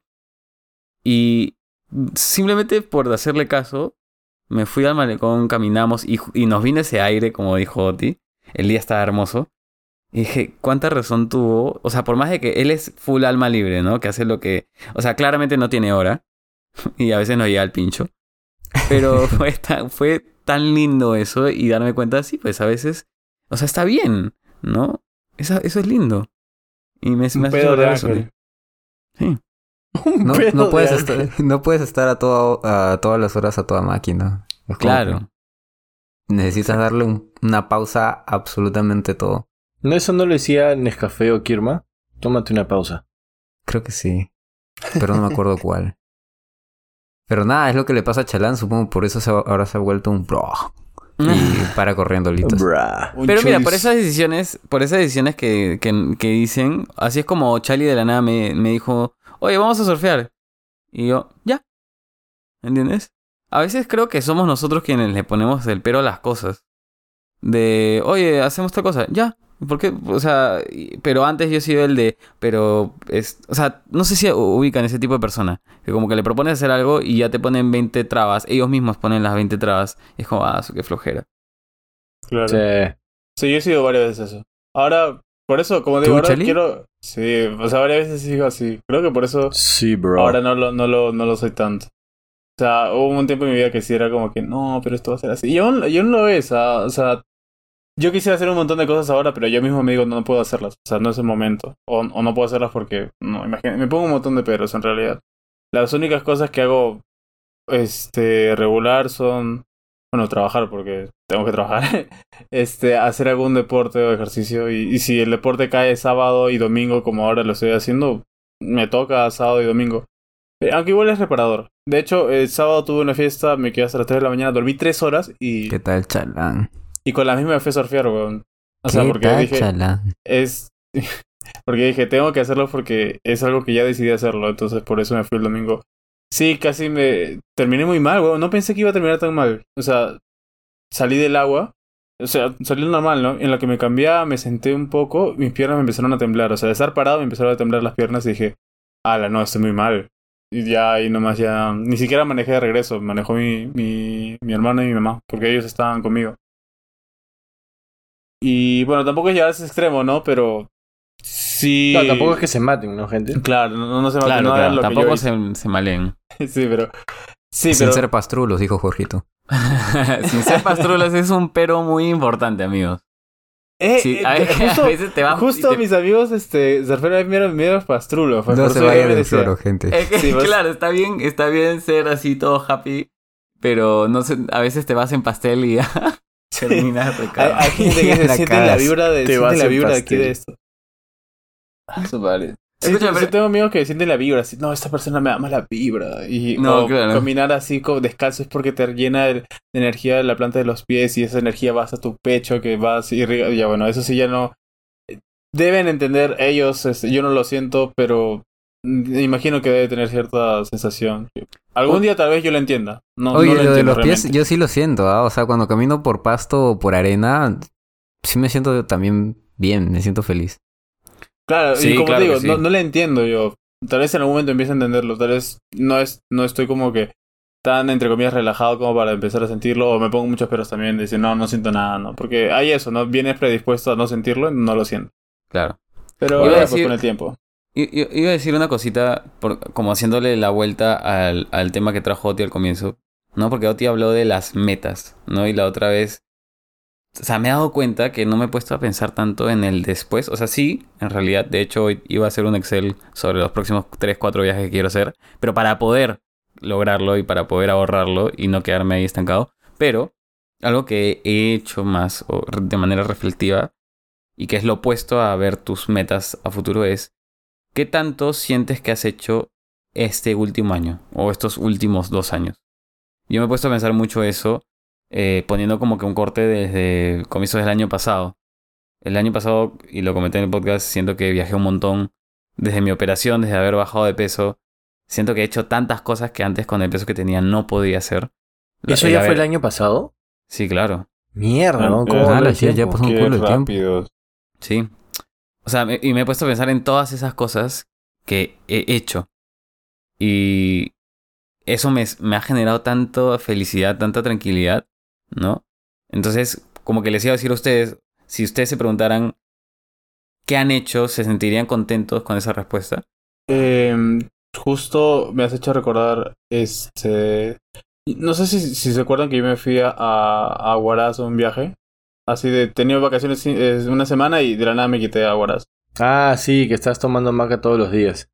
Y simplemente por hacerle caso, me fui al malecón, caminamos y nos vino ese aire, como dijo Oti. El día estaba hermoso. Y dije, ¿cuánta razón tuvo? O sea, por más de que él es full alma libre, ¿no? Que hace lo que... O sea, claramente no tiene hora. Y a veces no llega al pincho. Pero fue tan lindo eso y darme cuenta, sí, pues a veces... O sea, está bien, ¿no? Eso es lindo. Y me hace Un pedo de recordar eso. ángel. Sí. No, pedo no puedes de estar, ángel. no puedes estar a todas las horas a toda máquina. Es como Claro. que necesitas darle una pausa a absolutamente todo. ¿No eso no lo decía Nescafé o Kirma? Tómate una pausa. Creo que sí. Pero no me acuerdo cuál. Pero nada, es lo que le pasa a Chalán, supongo, por eso ahora se ha vuelto un bro. Y para corriendo litos. Brah. Un Pero mira, chuis. por esas decisiones que dicen, así es como Charlie de la nada me dijo, oye, vamos a surfear. Y yo, ya. ¿Entiendes? A veces creo que somos nosotros quienes le ponemos el pero a las cosas. De, oye, hacemos esta cosa, ya. ¿Por qué? O sea, pero antes yo he sido el de, pero o sea, no sé si ubican ese tipo de persona, que como que le propones hacer algo y ya te ponen 20 trabas, ellos mismos ponen las 20 trabas, y es como, qué flojera. Claro. Sí. Sí, yo he sido varias veces eso. Ahora, por eso, como digo, ¿Tú, ahora Chali? quiero... Sí, o sea, varias veces sigo así. Creo que por eso Sí, bro. ahora no lo soy tanto. O sea, hubo un tiempo en mi vida que sí era como que, no, pero esto va a ser así. Y aún no lo es, o sea, yo quisiera hacer un montón de cosas ahora, pero yo mismo me digo, no puedo hacerlas. O sea, no es el momento. O no puedo hacerlas porque, no, imagínate, me pongo un montón de peros en realidad. Las únicas cosas que hago, regular son, bueno, trabajar porque tengo que trabajar. Hacer algún deporte o ejercicio. Y si el deporte cae sábado y domingo, como ahora lo estoy haciendo, me toca sábado y domingo. Aunque igual es reparador. De hecho, el sábado tuve una fiesta, me quedé hasta las 3 de la mañana, dormí 3 horas y... ¿Qué tal, Chalán? Y con la misma me fui a surfear, weón. O sea, ¿Qué porque tal, dije, Chalán? porque dije, tengo que hacerlo porque es algo que ya decidí hacerlo. Entonces, por eso me fui el domingo. Sí, casi me... Terminé muy mal, weón. No pensé que iba a terminar tan mal. O sea, salí del agua. O sea, salí normal, ¿no? En lo que me cambiaba, me senté un poco. Mis piernas me empezaron a temblar. O sea, de estar parado me empezaron a temblar las piernas y dije, ala, no, estoy muy mal. Y ya ahí nomás ya... Ni siquiera manejé de regreso. Manejó mi hermano y mi mamá. Porque ellos estaban conmigo. Y bueno, tampoco es llegar a ese extremo, ¿no? Pero sí... No, tampoco es que se maten, ¿no, gente? Claro, no se maten. Claro, No claro. lo que Tampoco yo se maleen. Sí, pero... Sí, Sin pero... ser pastrulos, dijo Jorgito. Sin ser pastrulos es un pero muy importante, amigos. Sí, a veces te vas... Justo mis amigos se refieren a medio pastrulo. No se vayan del floro, gente. Sí, claro, está bien ser así todo happy, pero no sé, a veces te vas en pastel y terminas recado. Hay gente que se siente la vibra de aquí de esto. Eso vale. Escucha, Yo tengo amigos que sienten la vibra, así, no, esta persona me da mala vibra. Y No, claro. caminar así como descalzo es porque te llena de energía de la planta de los pies y esa energía va hasta tu pecho, que va así irriga. Ya bueno, eso sí ya no... Deben entender ellos, yo no lo siento, pero imagino que debe tener cierta sensación. Algún día tal vez yo lo entienda. Oye, no lo de los realmente. pies yo sí lo siento, ¿ah? O sea, cuando camino por pasto o por arena, sí me siento también bien, me siento feliz. Claro, Sí, y como claro te digo, que sí. no le entiendo yo. Tal vez en algún momento empiece a entenderlo. Tal vez no estoy como que tan, entre comillas, relajado como para empezar a sentirlo. O me pongo muchos peros también de decir, no siento nada, ¿no? Porque hay eso, ¿no? Vienes predispuesto a no sentirlo y no lo siento. Claro. Pero Iba a pues decir- con el tiempo. Iba a decir una cosita, como haciéndole la vuelta al tema que trajo Oti al comienzo, ¿no? Porque Oti habló de las metas, ¿no? Y la otra vez, o sea, me he dado cuenta que no me he puesto a pensar tanto en el después. O sea, sí, en realidad, de hecho, hoy iba a hacer un Excel sobre los próximos 3, 4 viajes que quiero hacer, pero para poder lograrlo y para poder ahorrarlo y no quedarme ahí estancado. Pero algo que he hecho más o de manera reflexiva y que es lo opuesto a ver tus metas a futuro es ¿qué tanto sientes que has hecho este último año o estos últimos 2 años? Yo me he puesto a pensar mucho eso, poniendo como que un corte desde comienzos del año pasado. El año pasado, y lo comenté en el podcast, siento que viajé un montón desde mi operación, desde haber bajado de peso. Siento que he hecho tantas cosas que antes con el peso que tenía no podía hacer. ¿Eso ya fue el año pasado? Sí, claro. Mierda, ¿no? ¿Cómo Ah, va el ya tiempo? pasó un Qué culo de tiempo. rápido. Sí. O sea, y me he puesto a pensar en todas esas cosas que he hecho. Y eso me ha generado tanta felicidad, tanta tranquilidad, ¿no? Entonces, como que les iba a decir a ustedes, si ustedes se preguntaran qué han hecho, ¿se sentirían contentos con esa respuesta? Justo me has hecho recordar, no sé si se acuerdan que yo me fui a Huaraz a un viaje. Así de, tenía vacaciones una semana y de la nada me quité a Huaraz. Ah, sí, que estás tomando maca todos los días.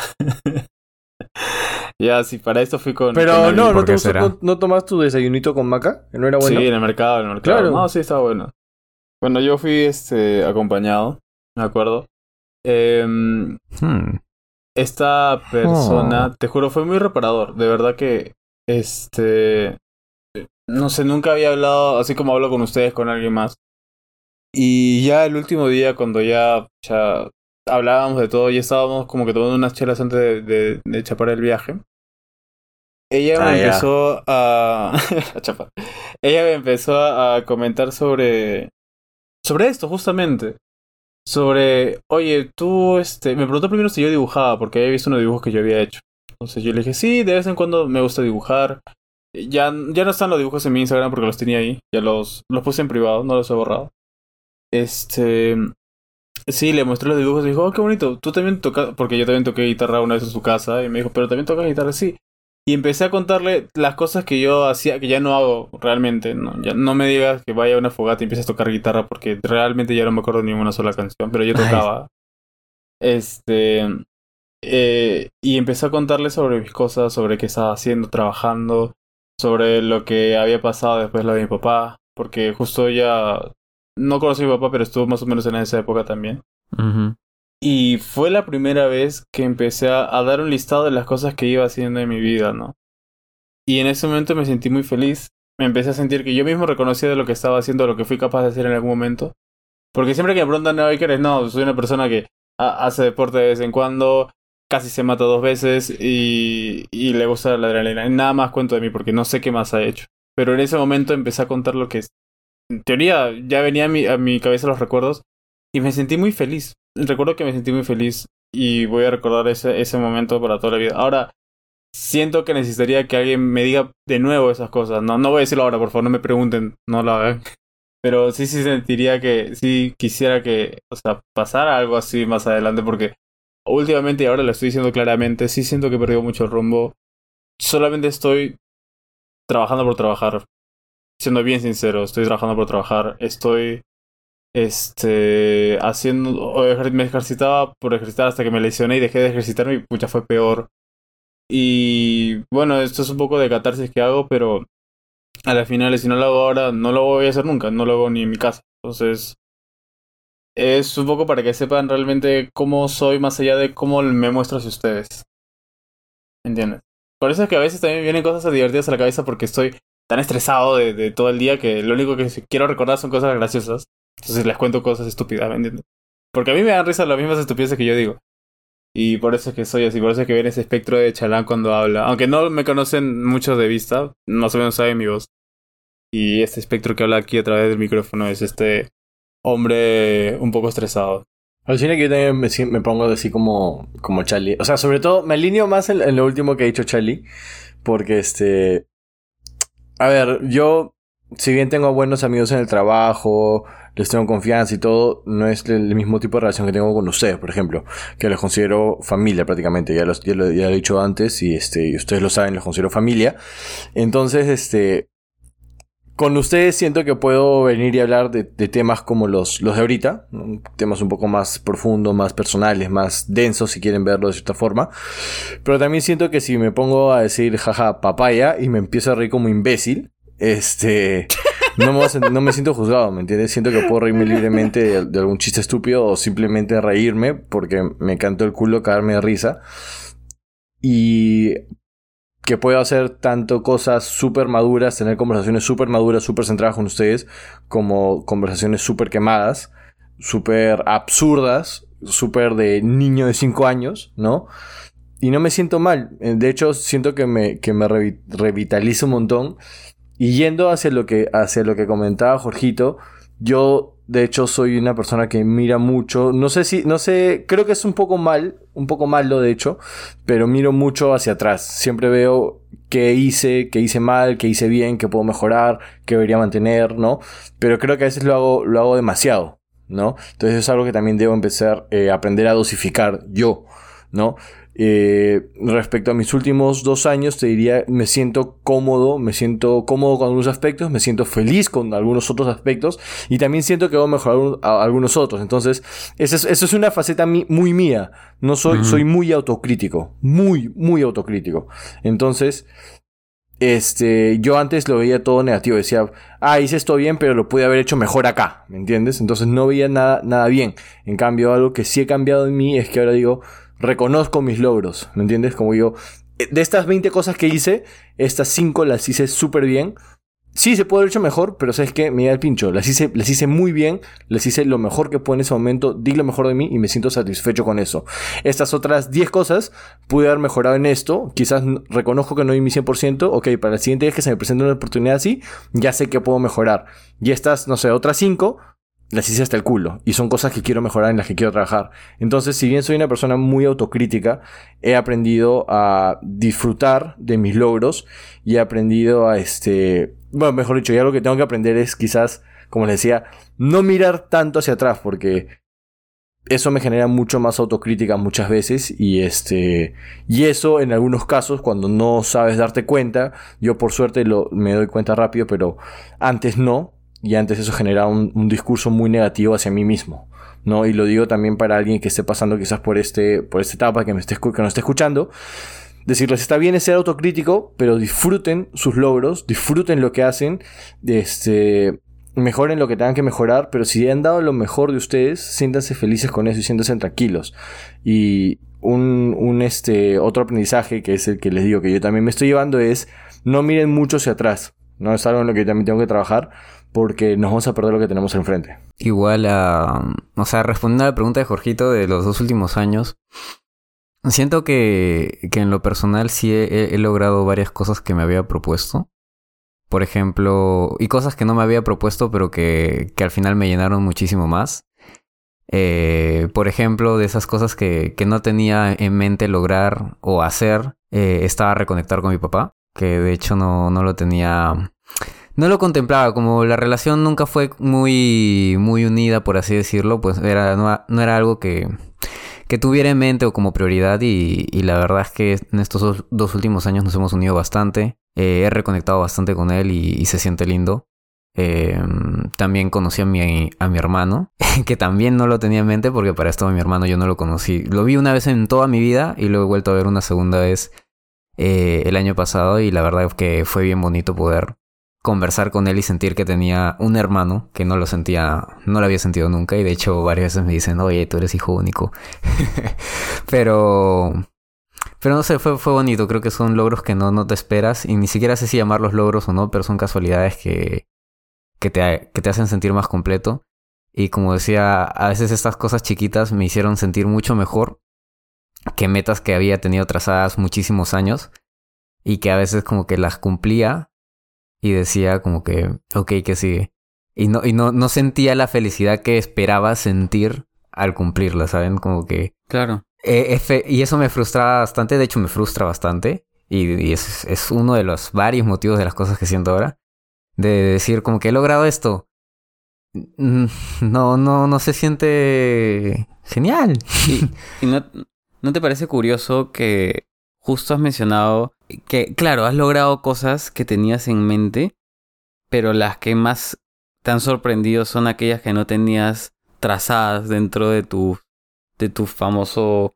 Ya, sí, para esto fui con... Pero con no, ¿por ¿no qué te gustó? será? ¿No tomas tu desayunito con maca? ¿No era bueno? Sí, en el mercado. Claro. No, sí, estaba bueno. Bueno, yo fui acompañado, me acuerdo. Esta persona, te juro, fue muy reparador. De verdad que, no sé, nunca había hablado así como hablo con ustedes, con alguien más. Y ya el último día, cuando ya hablábamos de todo y estábamos como que tomando unas chelas antes de chapar el viaje, ella me ya. empezó a... a chapar. Ella me empezó a comentar sobre esto, justamente. Sobre, oye, tú, me preguntó primero si yo dibujaba, porque había visto unos dibujos que yo había hecho. Entonces yo le dije, sí, de vez en cuando me gusta dibujar. Ya no están los dibujos en mi Instagram porque los tenía ahí. Ya los puse en privado, no los he borrado. Sí, le mostré los dibujos y dijo, oh, qué bonito. Tú también tocas, porque yo también toqué guitarra una vez en su casa. Y me dijo, pero también tocas guitarra, sí. Y empecé a contarle las cosas que yo hacía, que ya no hago realmente. No, ya no me digas que vaya a una fogata y empieces a tocar guitarra, porque realmente ya no me acuerdo ni una sola canción, pero yo tocaba. Y empecé a contarle sobre mis cosas, sobre qué estaba haciendo, trabajando, sobre lo que había pasado después de lo de mi papá, porque justo ella no conocí a mi papá, pero estuvo más o menos en esa época también. Uh-huh. Y fue la primera vez que empecé a dar un listado de las cosas que iba haciendo en mi vida, ¿no? Y en ese momento me sentí muy feliz. Me empecé a sentir que yo mismo reconocía de lo que estaba haciendo, lo que fui capaz de hacer en algún momento. Porque siempre que me preguntan, ¿no, Iker? No, soy una persona que hace deporte de vez en cuando, casi se mata 2 veces y le gusta la adrenalina. Y nada más cuento de mí porque no sé qué más ha hecho. Pero en ese momento empecé a contar lo que es. En teoría ya venía a mi cabeza los recuerdos y me sentí muy feliz. Recuerdo que me sentí muy feliz y voy a recordar ese momento para toda la vida. Ahora, siento que necesitaría que alguien me diga de nuevo esas cosas. No voy a decirlo ahora, por favor, no me pregunten, no lo hagan. Pero sí sentiría que, sí quisiera que, o sea, pasara algo así más adelante, porque últimamente, y ahora lo estoy diciendo claramente, sí siento que he perdido mucho el rumbo. Solamente estoy trabajando por trabajar. Siendo bien sincero, estoy trabajando por trabajar. Estoy, me ejercitaba por ejercitar hasta que me lesioné y dejé de ejercitarme y pucha, fue peor. Y bueno, esto es un poco de catarsis que hago, pero a la final, si no lo hago ahora, no lo voy a hacer nunca, no lo hago ni en mi casa. Entonces, es un poco para que sepan realmente cómo soy más allá de cómo me muestro hacia ustedes. ¿Entiendes? Por eso es que a veces también vienen cosas divertidas a la cabeza porque estoy tan estresado de todo el día que lo único que quiero recordar son cosas graciosas. Entonces les cuento cosas estúpidas, ¿me entiendes? Porque a mí me dan risa las mismas estupideces que yo digo. Y por eso es que soy así, por eso es que ven ese espectro de chalán cuando habla. Aunque no me conocen muchos de vista, más o menos saben mi voz. Y este espectro que habla aquí a través del micrófono es este hombre un poco estresado. Alucina que yo también me pongo así como Charlie. O sea, sobre todo me alineo más en lo último que ha dicho Charlie. Porque a ver, yo, si bien tengo buenos amigos en el trabajo, les tengo confianza y todo, no es el mismo tipo de relación que tengo con ustedes, por ejemplo, que los considero familia prácticamente. Ya lo he dicho antes y y ustedes lo saben, los considero familia. Entonces, con ustedes siento que puedo venir y hablar de temas como los de ahorita, ¿no? Temas un poco más profundos, más personales, más densos, si quieren verlo de cierta forma. Pero también siento que si me pongo a decir jaja papaya y me empiezo a reír como imbécil, no me siento juzgado, ¿me entiendes? Siento que puedo reírme libremente de algún chiste estúpido o simplemente reírme porque me cantó el culo caerme de risa. Y que puedo hacer tanto cosas súper maduras, tener conversaciones súper maduras, súper centradas con ustedes, como conversaciones súper quemadas, súper absurdas, súper de niño de 5 años, ¿no? Y no me siento mal. De hecho, siento que me revitaliza un montón. Y yendo hacia lo que comentaba Jorgito, yo de hecho soy una persona que mira mucho, no sé, creo que es un poco malo de hecho, pero miro mucho hacia atrás. Siempre veo qué hice mal, qué hice bien, qué puedo mejorar, qué debería mantener, ¿no? Pero creo que a veces lo hago demasiado, ¿no? Entonces es algo que también debo empezar a aprender a dosificar yo, ¿no? Respecto a mis últimos 2 años, te diría, me siento cómodo con algunos aspectos, me siento feliz con algunos otros aspectos y también siento que voy a mejorar algunos otros. Entonces, eso es una faceta muy mía. No soy muy autocrítico, muy autocrítico. Entonces, yo antes lo veía todo negativo, decía, hice esto bien, pero lo pude haber hecho mejor acá, ¿me entiendes? Entonces no veía nada bien. En cambio, algo que sí he cambiado en mí es que ahora digo, reconozco mis logros, ¿me entiendes? Como digo, de estas 20 cosas que hice, estas 5 las hice súper bien. Sí, se puede haber hecho mejor, pero ¿sabes qué? Me da el pincho. Las hice muy bien, las hice lo mejor que puedo en ese momento, di lo mejor de mí y me siento satisfecho con eso. Estas otras 10 cosas pude haber mejorado en esto, quizás reconozco que no di mi 100%, ok, para la siguiente vez que se me presente una oportunidad así, ya sé que puedo mejorar. Y estas, no sé, otras 5, las hice hasta el culo. Y son cosas que quiero mejorar, en las que quiero trabajar. Entonces, si bien soy una persona muy autocrítica, he aprendido a disfrutar de mis logros y he aprendido a bueno, mejor dicho, ya lo que tengo que aprender es quizás, como les decía, no mirar tanto hacia atrás, porque eso me genera mucho más autocrítica muchas veces y eso en algunos casos, cuando no sabes darte cuenta, yo por suerte me doy cuenta rápido, pero antes no, y antes eso genera un discurso muy negativo hacia mí mismo, ¿no? Y lo digo también para alguien que esté pasando quizás por esta etapa, que nos esté escuchando. Decirles, está bien ser autocrítico, pero disfruten sus logros, disfruten lo que hacen, mejoren lo que tengan que mejorar, pero si han dado lo mejor de ustedes, siéntanse felices con eso y siéntanse tranquilos. Y otro aprendizaje, que es el que les digo que yo también me estoy llevando, es no miren mucho hacia atrás, ¿no? Es algo en lo que yo también tengo que trabajar, porque nos vamos a perder lo que tenemos enfrente. Igual respondiendo a la pregunta de Jorgito de los 2 últimos años, siento que en lo personal sí he logrado varias cosas que me había propuesto. Por ejemplo, y cosas que no me había propuesto, pero que al final me llenaron muchísimo más. Por ejemplo, de esas cosas que no tenía en mente lograr o hacer, estaba a reconectar con mi papá, que de hecho no lo tenía... No lo contemplaba, como la relación nunca fue muy, muy unida, por así decirlo, pues no era algo que tuviera en mente o como prioridad y la verdad es que en estos dos últimos años nos hemos unido bastante. He reconectado bastante con él y se siente lindo. También conocí a mi hermano, que también no lo tenía en mente porque para esto mi hermano yo no lo conocí. Lo vi una vez en toda mi vida y lo he vuelto a ver una segunda vez el año pasado y la verdad es que fue bien bonito poder conversar con él y sentir que tenía un hermano que no lo había sentido nunca y de hecho varias veces me dicen, oye, tú eres hijo único. pero no sé, fue bonito. Creo que son logros que no te esperas y ni siquiera sé si llamarlos logros o no, pero son casualidades que te hacen sentir más completo. Y como decía, a veces estas cosas chiquitas me hicieron sentir mucho mejor que metas que había tenido trazadas muchísimos años y que a veces como que las cumplía y decía como que, ok, ¿qué sigue? Y no sentía la felicidad que esperaba sentir al cumplirla, ¿saben? Como que... Claro. Y eso me frustraba bastante, de hecho me frustra bastante. Y es uno de los varios motivos de las cosas que siento ahora. De decir como que he logrado esto. No se siente genial. ¿Y no te parece curioso que justo has mencionado que, claro, has logrado cosas que tenías en mente, pero las que más te han sorprendido son aquellas que no tenías trazadas dentro de tu famoso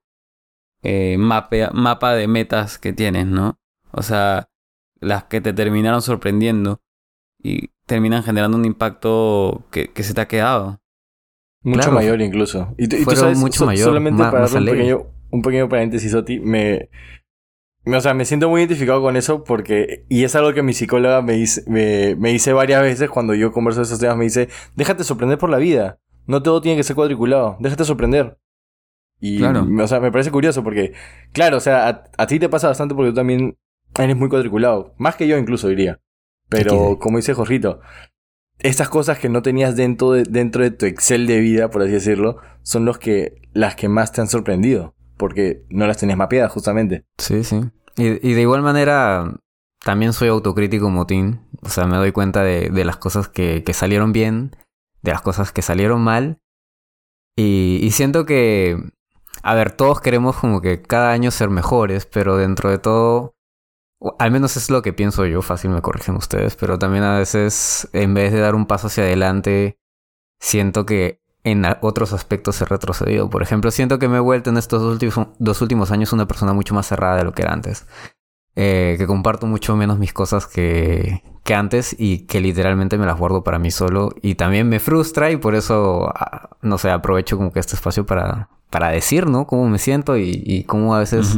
mapa de metas que tienes, ¿no? O sea, las que te terminaron sorprendiendo y terminan generando un impacto que se te ha quedado. Mucho Claro, mayor incluso. Y tú fueron sabes, mucho mayor, solamente para más darle alegre. un pequeño paréntesis, Oti, o sea, me siento muy identificado con eso porque... Y es algo que mi psicóloga me dice varias veces cuando yo converso de esos temas. Me dice, déjate sorprender por la vida. No todo tiene que ser cuadriculado. Déjate sorprender. Y, Claro. o sea, me parece curioso porque... Claro, o sea, a ti te pasa bastante porque tú también eres muy cuadriculado. Más que yo incluso, diría. Pero, como dice Jorgito, estas cosas que no tenías dentro de tu Excel de vida, por así decirlo, son las que más te han sorprendido. Porque no las tenías mapeadas, justamente. Sí. Y de igual manera, también soy autocrítico motín. O sea, me doy cuenta de las cosas que salieron bien, de las cosas que salieron mal. Y siento que, a ver, todos queremos como que cada año ser mejores, pero dentro de todo, al menos es lo que pienso yo, fácil me corrigen ustedes, pero también a veces, en vez de dar un paso hacia adelante, siento que en otros aspectos he retrocedido. Por ejemplo, siento que me he vuelto en estos dos últimos años una persona mucho más cerrada de lo que era antes. Que comparto mucho menos mis cosas que antes y que literalmente me las guardo para mí solo. Y también me frustra y por eso, no sé, aprovecho como que este espacio para decir, ¿no? Cómo me siento y cómo a veces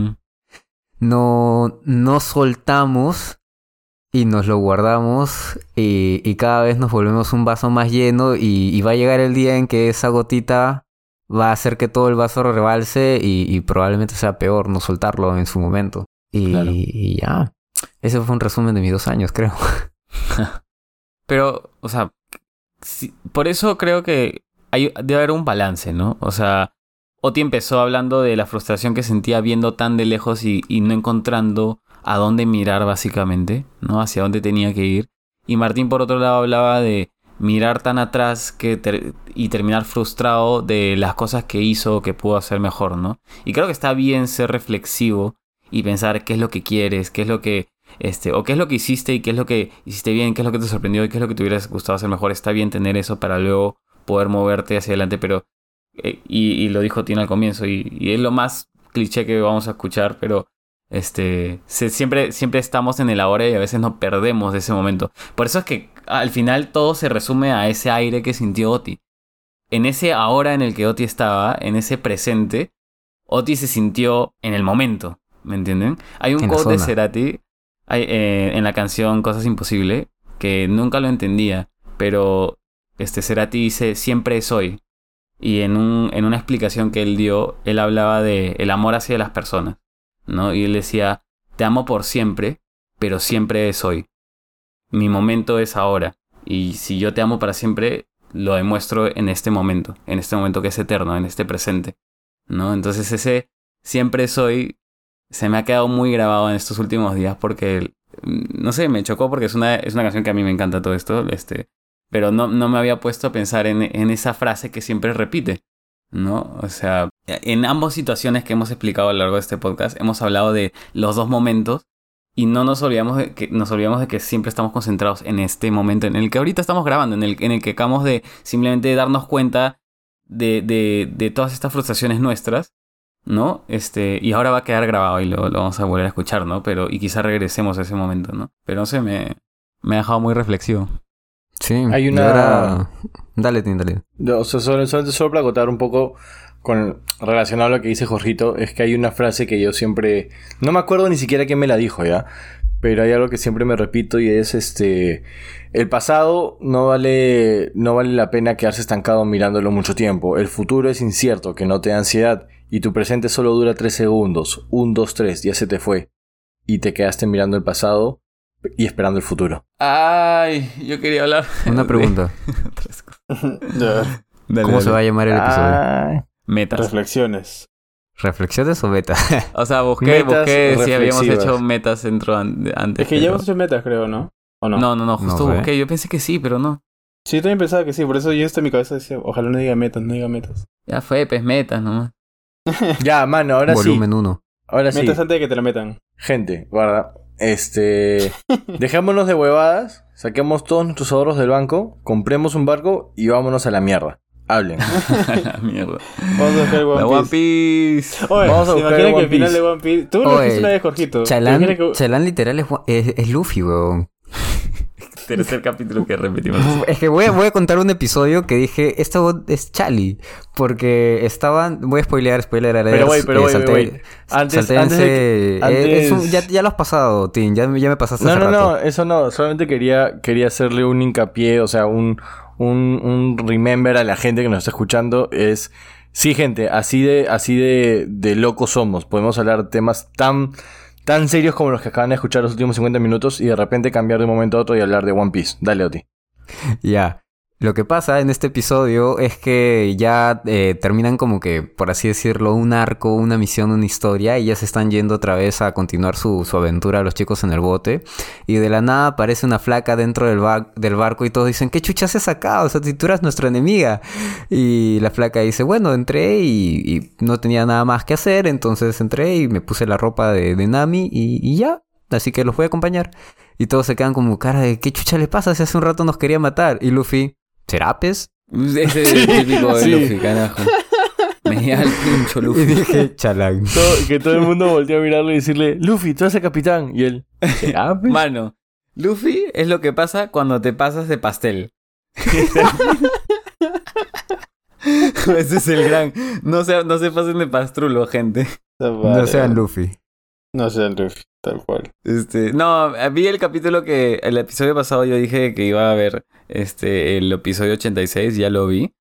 no soltamos y nos lo guardamos y cada vez nos volvemos un vaso más lleno y va a llegar el día en que esa gotita va a hacer que todo el vaso rebalse y probablemente sea peor no soltarlo en su momento. Claro. Y ya, ese fue un resumen de mis 2 años, creo. Pero, o sea, por eso creo que debe haber un balance, ¿no? O sea, Oti empezó hablando de la frustración que sentía viendo tan de lejos y no encontrando a dónde mirar básicamente, ¿no? Hacia dónde tenía que ir. Y Martín, por otro lado, hablaba de mirar tan atrás y terminar frustrado de las cosas que hizo que pudo hacer mejor, ¿no? Y creo que está bien ser reflexivo y pensar qué es lo que quieres, qué es lo que... o qué es lo que hiciste y qué es lo que hiciste bien, qué es lo que te sorprendió y qué es lo que te hubiera gustado hacer mejor. Está bien tener eso para luego poder moverte hacia adelante, pero... y lo dijo Tina al comienzo y es lo más cliché que vamos a escuchar, pero... siempre estamos en el ahora y a veces nos perdemos de ese momento. Por eso es que al final todo se resume a ese aire que sintió Oti. En ese ahora en el que Oti estaba, en ese presente, Oti se sintió en el momento. ¿Me entienden? Hay un quote de Cerati en la canción Cosas Imposibles que nunca lo entendía, pero Cerati dice siempre es hoy. Y en una explicación que él dio, él hablaba de el amor hacia las personas, ¿no? Y él decía, te amo por siempre, pero siempre es hoy. Mi momento es ahora. Y si yo te amo para siempre, lo demuestro en este momento que es eterno, en este presente, ¿no? Entonces ese siempre es hoy se me ha quedado muy grabado en estos últimos días porque, no sé, me chocó porque es una canción que a mí me encanta todo esto, pero no me había puesto a pensar en esa frase que siempre repite, ¿no? O sea, en ambas situaciones que hemos explicado a lo largo de este podcast, hemos hablado de los dos momentos y no nos olvidamos de que siempre estamos concentrados en este momento en el que ahorita estamos grabando, en el que acabamos de simplemente darnos cuenta de todas estas frustraciones nuestras, ¿no? Y ahora va a quedar grabado y lo vamos a volver a escuchar, ¿no? Y quizá regresemos a ese momento, ¿no? Pero no sé, me ha dejado muy reflexivo. Sí, hay una... Ahora... Dale, Tim, dale. O sea, solo para acotar un poco relacionado a lo que dice Jorgito, es que hay una frase que yo siempre... No me acuerdo ni siquiera quién me la dijo, ¿ya? Pero hay algo que siempre me repito y es el pasado no vale la pena quedarse estancado mirándolo mucho tiempo. El futuro es incierto, que no te da ansiedad. Y tu presente solo dura 3 segundos. 1, 2, 3, ya se te fue. Y te quedaste mirando el pasado y esperando el futuro. Ay, yo quería hablar. Una pregunta. ¿Cómo se va a llamar el episodio? Metas. Reflexiones. ¿Reflexiones o beta? O sea, busqué si habíamos reflexivas. hecho metas antes. Es que ya hemos hecho metas, creo, ¿no? ¿O no? No, justo No sé. busqué. Yo pensé que sí, pero no. Sí, yo también pensaba que sí, por eso yo en mi cabeza decía, ojalá no diga metas, no diga metas. Ya fue, pues metas nomás. Ya, mano, ahora sí. Volumen 1. Ahora sí. Metas antes de que te la metan. Gente, guarda. Dejémonos de huevadas, saquemos todos nuestros ahorros del banco, compremos un barco y vámonos a la mierda. Hablen. La mierda. Vamos a buscar La One Piece. Oye, Vamos a ¿se buscar imagina One que al final Piece. de One Piece... Tú lo Oye, dijiste una vez, Jorgito. ¿Te imaginas que- Chalán literal es Luffy, weón. Tercer capítulo que repetimos. Es que voy a contar un episodio que dije, esto es Chali. Porque estaban... Voy a spoilear Pero wait. Antes ya lo has pasado, Tim. Ya me pasaste hace No, rato. eso no. Solamente quería hacerle un hincapié, o sea, un remember a la gente que nos está escuchando. Sí, gente, así de locos somos. Podemos hablar de temas tan serios como los que acaban de escuchar los últimos 50 minutos y de repente cambiar de un momento a otro y hablar de One Piece. Dale, Oti. Ya. Lo que pasa en este episodio es que ya terminan como que, por así decirlo, un arco, una misión, una historia, y ya se están yendo otra vez a continuar su aventura los chicos en el bote. Y de la nada aparece una flaca dentro del barco y todos dicen, ¿qué chucha haces acá? O sea, si tú eras nuestra enemiga. Y la flaca dice, bueno, entré y no tenía nada más que hacer, entonces entré y me puse la ropa de Nami y ya. Así que los voy a acompañar. Y todos se quedan como cara de, ¿qué chucha le pasa? Si hace un rato nos quería matar. Y Luffy... ¿Serapes? Ese es el típico de Sí. Luffy, carajo. Me da el pincho, Y Luffy. dije, chalán. Que todo el mundo volteó a mirarlo y decirle, Luffy, tú eres el capitán. Y él, ¿será? Mano, Luffy es lo que pasa cuando te pasas de pastel. Ese es el gran... No se pasen de pastrulo, gente. No sean Luffy. No sean Luffy, tal cual. No, vi el capítulo el episodio pasado yo dije que iba a ver el episodio 86, ya lo vi.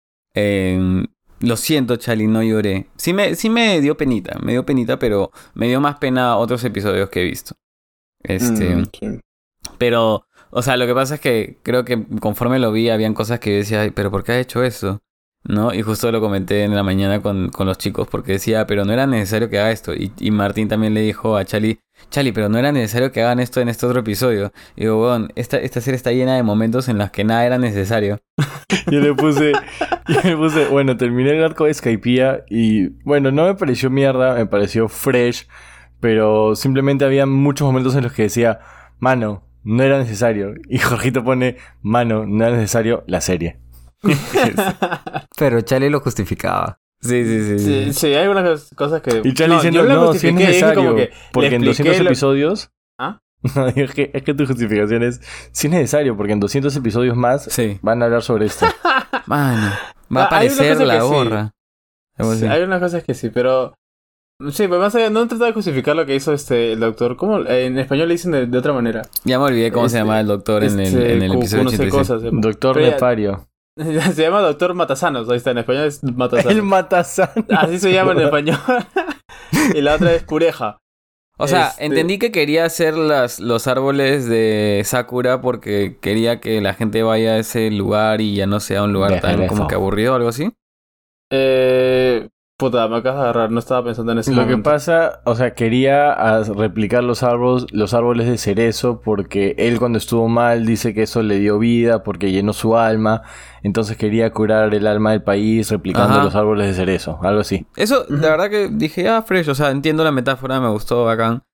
Lo siento, Chali, no lloré. Sí me dio penita, pero me dio más pena otros episodios que he visto. Sí. Pero, o sea, lo que pasa es que creo que conforme lo vi habían cosas que yo decía, "Ay, pero ¿por qué ha hecho eso?", ¿no? Y justo lo comenté en la mañana con los chicos porque decía, pero no era necesario que haga esto. Y Martín también le dijo a Chali, pero no era necesario que hagan esto en este otro episodio. Y digo, bueno, esta serie está llena de momentos en los que nada era necesario. Yo le puse, bueno, terminé el arco de Skypiea y, bueno, no me pareció mierda, me pareció fresh, pero simplemente había muchos momentos en los que decía, mano, no era necesario. Y Jorgito pone, mano, no era necesario la serie. Pero Chale lo justificaba. Sí, hay algunas cosas que... Y Charlie diciendo, yo lo no, si es justifiqué, dije necesario, como que porque le en expliqué 200 episodios... ¿Ah? No, es que tu justificación es, si es necesario, porque en 200 episodios más Sí. van a hablar sobre esto. Mano, va a Hay una aparecer cosa la que sí. gorra. Algo Sí, así. hay unas cosas que sí, pero... Sí, pero más allá, no trata de justificar lo que hizo el doctor. ¿Cómo? En español le dicen de otra manera. Ya me olvidé cómo se llamaba el doctor en el episodio no sé 86. cosas. Doctor Pero ya- Nefario. Se llama Doctor Matasanos, ahí está, en español es Matasanos. El Matazán. Así se llama en español. Y la otra es Cureja. O sea, entendí que quería hacer los árboles de Sakura porque quería que la gente vaya a ese lugar y ya no sea un lugar tan Déjale como eso. que aburrido o algo así. Puta, me acabas de agarrar, no estaba pensando en ese Lo momento. que pasa, o sea, quería replicar los árboles de cerezo porque él cuando estuvo mal dice que eso le dio vida porque llenó su alma. Entonces quería curar el alma del país replicando Ajá. los árboles de cerezo, algo así. Eso, la verdad que dije, fresh, o sea, entiendo la metáfora, me gustó, bacán.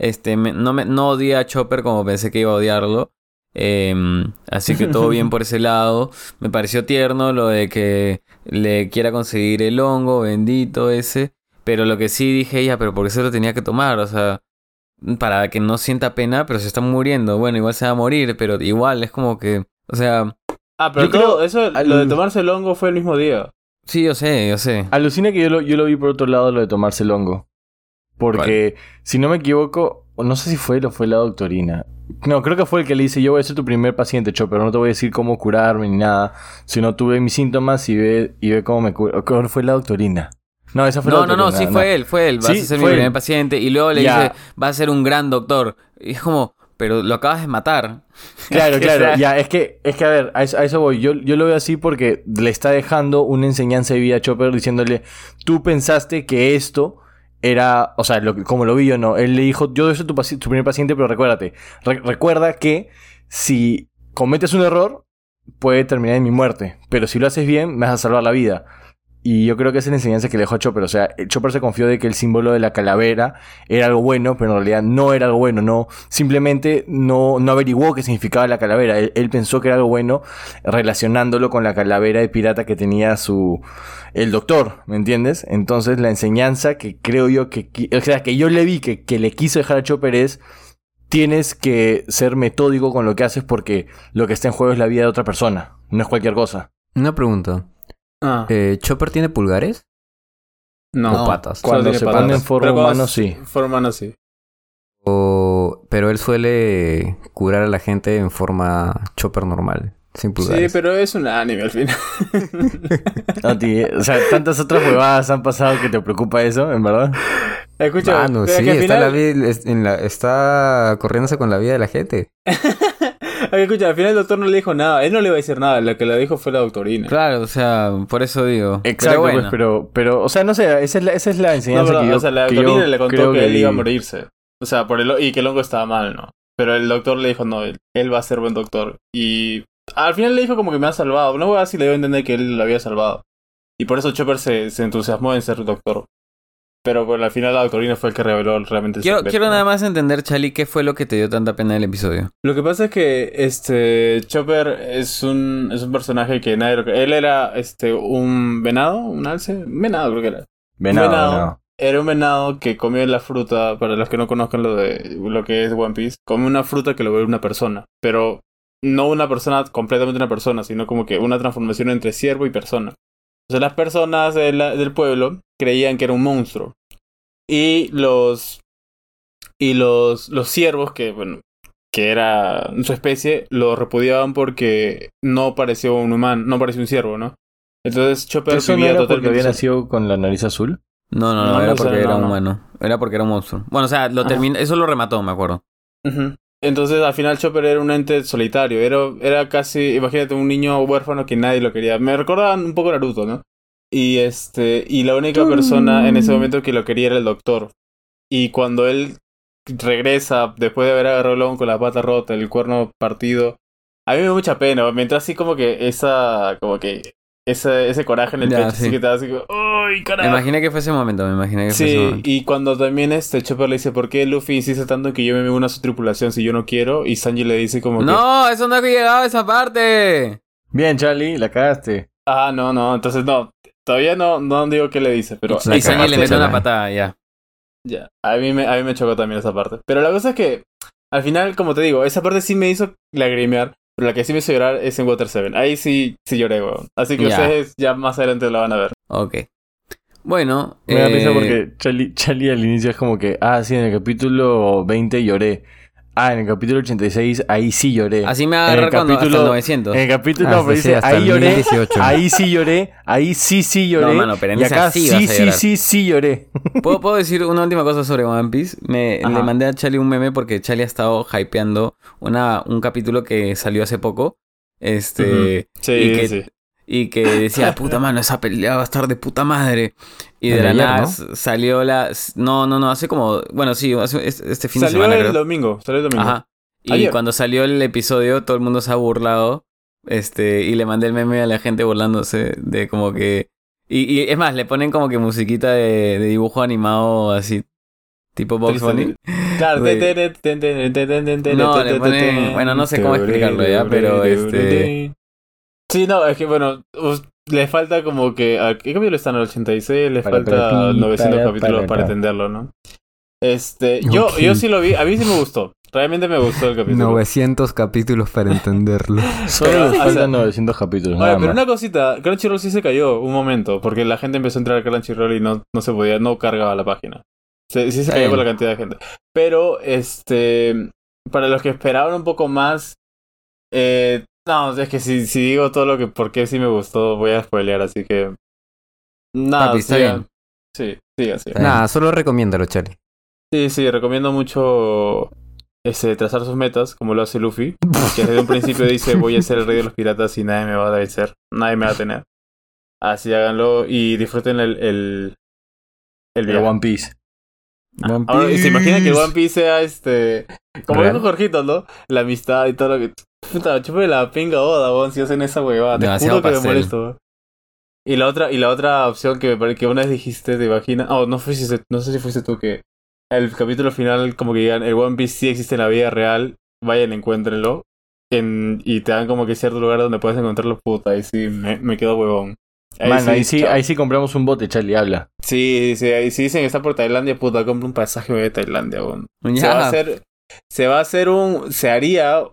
No odié a Chopper como pensé que iba a odiarlo. Así que todo bien por ese lado. Me pareció tierno lo de que le quiera conseguir el hongo bendito ese. Pero lo que sí dije, pero ¿por qué se lo tenía que tomar? O sea, para que no sienta pena, pero se está muriendo. Bueno, igual se va a morir, pero igual es como que, o sea... Pero yo creo- lo de tomarse el hongo fue el mismo día. Sí, yo sé. Alucina que yo lo vi por otro lado, lo de tomarse el hongo. Porque, si no me equivoco, no sé si fue él o fue la doctorina. No, creo que fue el que le dice, yo voy a ser tu primer paciente, Chopper, no te voy a decir cómo curarme ni nada. Sino tuve mis síntomas y ve cómo me curo. ¿O fue la doctorina? No, esa fue la doctorina. Sí, fue él. Vas Sí, a ser mi fue primer él. paciente. Y luego le dice, va a ser un gran doctor. Y es como, pero lo acabas de matar. Claro, ya, es que a ver, a eso voy. Yo lo veo así porque le está dejando una enseñanza de vida a Chopper diciéndole, tú pensaste que esto era, o sea, como lo vi yo, no. Él le dijo, yo soy tu primer paciente, pero recuérdate, recuerda que si cometes un error, puede terminar en mi muerte, pero si lo haces bien, me vas a salvar la vida. Y yo creo que esa es la enseñanza que le dejó a Chopper. O sea, Chopper se confió de que el símbolo de la calavera era algo bueno, pero en realidad no era algo bueno. No, simplemente no averiguó qué significaba la calavera. Él pensó que era algo bueno relacionándolo con la calavera de pirata que tenía el doctor, ¿me entiendes? Entonces la enseñanza que creo yo o sea, que yo le vi que le quiso dejar a Chopper es: tienes que ser metódico con lo que haces porque lo que está en juego es la vida de otra persona. No es cualquier cosa. Una pregunta. ¿Chopper tiene pulgares? No. ¿O patas? Cuando tiene se patas. pone en forma Pero cuando humano, sí. Forma humano, sí. Pero él suele curar a la gente en forma Chopper normal, sin pulgares. Sí, pero es un anime al final. O sea, tantas otras huevadas han pasado que te preocupa eso, en verdad. Escucha, Mano, pero sí, que al está, final... está corriéndose con la vida de la gente. Escucha, al final el doctor no le dijo nada. Él no le iba a decir nada. Lo que le dijo fue la doctorina. Claro, o sea, por eso digo. Exacto, pero bueno. pues, pero, o sea, no sé, esa es la No, enseñanza pero, que yo o sea, la que doctorina yo le contó creo que él iba a vi. morirse. O sea, y que el hongo estaba mal, ¿no? Pero el doctor le dijo, no, él va a ser buen doctor. Y al final le dijo como que me ha salvado. No voy a decir, le dio a entender que él lo había salvado. Y por eso Chopper se entusiasmó en ser doctor. Pero al final la doctorina fue el que reveló realmente el secreto, Quiero ¿no? nada más entender, Charlie, ¿qué fue lo que te dio tanta pena del episodio? Lo que pasa es que Chopper es un personaje que nadie lo... Él era un venado, un alce, un venado creo que era. Venado. Era un venado que comió la fruta, para los que no conozcan lo que es One Piece, come una fruta que lo vuelve una persona, pero no una persona, completamente una persona, sino como que una transformación entre ciervo y persona. Entonces las personas del pueblo creían que era un monstruo. Y los ciervos, que era su especie, lo repudiaban porque no parecía un humano, no parecía un ciervo, ¿no? Entonces Chopper ¿Eso no vivía era porque totalmente... había nacido con la nariz azul? No, era No, porque era no. humano. Era porque era un monstruo. Bueno, o sea, eso lo remató, me acuerdo. Ujú. Entonces al final Chopper era un ente solitario, era casi, imagínate, un niño huérfano que nadie lo quería. Me recordaban un poco a Naruto, ¿no? Y la única persona en ese momento que lo quería era el doctor. Y cuando él regresa después de haber agarrado el hongo con la pata rota, el cuerno partido, a mí me da mucha pena, me entra así como que ese coraje en el Ya, pecho, sí. así que te da así como, ¡ay, Me carajo! imaginé que fue ese momento, fue ese Sí, momento. y cuando también Chopper le dice, ¿por qué Luffy insiste tanto en que yo me una a su tripulación si yo no quiero? Y Sanji le dice como que... ¡No! ¡Eso no ha llegado a esa parte! Bien, Charlie, la cagaste. No, entonces no. Todavía no digo qué le dice, pero... Y Sanji le mete una Chala. patada, ya. Ya, a mí me chocó también esa parte. Pero la cosa es que, al final, como te digo, esa parte sí me hizo lagrimear, pero la que sí me hizo llorar es en Water 7. Ahí sí lloré, weón. Así que Ya. ustedes ya más adelante la van a ver. Ok. Bueno, Me da risa porque Charlie al inicio es como que, sí, en el capítulo 20 lloré. En el capítulo 86 ahí sí lloré. así me va a En el agarrar cuando hasta el capítulo- 900. En el capítulo, Hasta no, pero sí, dice, hasta ahí el lloré, 1018. ahí sí lloré, ahí sí lloré. No, mano, pero en y esa acá sí vas a llorar. sí lloré. ¿Puedo decir una última cosa sobre One Piece? Le Ajá. mandé a Charlie un meme porque Charlie ha estado hypeando un capítulo que salió hace poco. Sí, y que, sí. y que decía, puta mano, esa pelea va a estar de puta madre. Y de El la ayer, nada ¿no? salió la... No, hace como... Bueno, sí, este fin de Salió semana, el creo. domingo. Salió el domingo. Ajá. Y Ayer. cuando salió el episodio, todo el mundo se ha burlado. Y le mandé el meme a la gente burlándose de como que... Y es más, le ponen como que musiquita de dibujo animado así, tipo Box Bunny. Claro. No, le ponen... Bueno, no sé cómo explicarlo ya, pero Sí, no, es que bueno, le falta como que... ¿A qué capítulo están? ¿El 86? Le Para, falta para, 900 para, capítulos para para. entenderlo, ¿no? Ok. Yo sí lo vi, a mí sí me gustó. Realmente me gustó el capítulo. 900 capítulos para entenderlo. Solo Pero, les o sea, faltan 900 capítulos. Oye, Nada pero más. una cosita, Crunchyroll sí se cayó un momento, porque la gente empezó a entrar a Crunchyroll y no se podía, no cargaba la página. Sí se cayó por la cantidad de gente. Pero, para los que esperaban un poco más, no, es que si digo todo lo que, por qué sí me gustó, voy a spoilear, así que... Nada, Papi, está sigan. bien. Sí, sigan. Nada, solo recomiéndalo, Charlie. Sí, recomiendo mucho trazar sus metas, como lo hace Luffy, que desde un principio dice voy a ser el rey de los piratas y nadie me va a vencer, nadie me va a tener. Así háganlo y disfruten el El viaje. One Piece. One Ahora, ¿se imagina que el One Piece sea como ¿Real? dijo Jorgito, ¿no? La amistad y todo lo que... Puta, chúpame la pinga Oda, weón, si hacen esa huevada. Te Demasiado juro que me pastel. molesto, weón. Y la otra opción que me parece que una vez dijiste, te imaginas... Oh, no sé si fuiste tú que... El capítulo final, como que digan, el One Piece sí existe en la vida real, vayan, encuéntrenlo. Y te dan como que cierto lugar donde puedes encontrarlo, puta, ahí sí me quedo huevón. Man, chao. ahí sí compramos un bote, Charlie, habla. Sí, ahí sí dicen que está por Tailandia, puta, compra un pasaje y me voy a Tailandia, weón. Ya. Se haría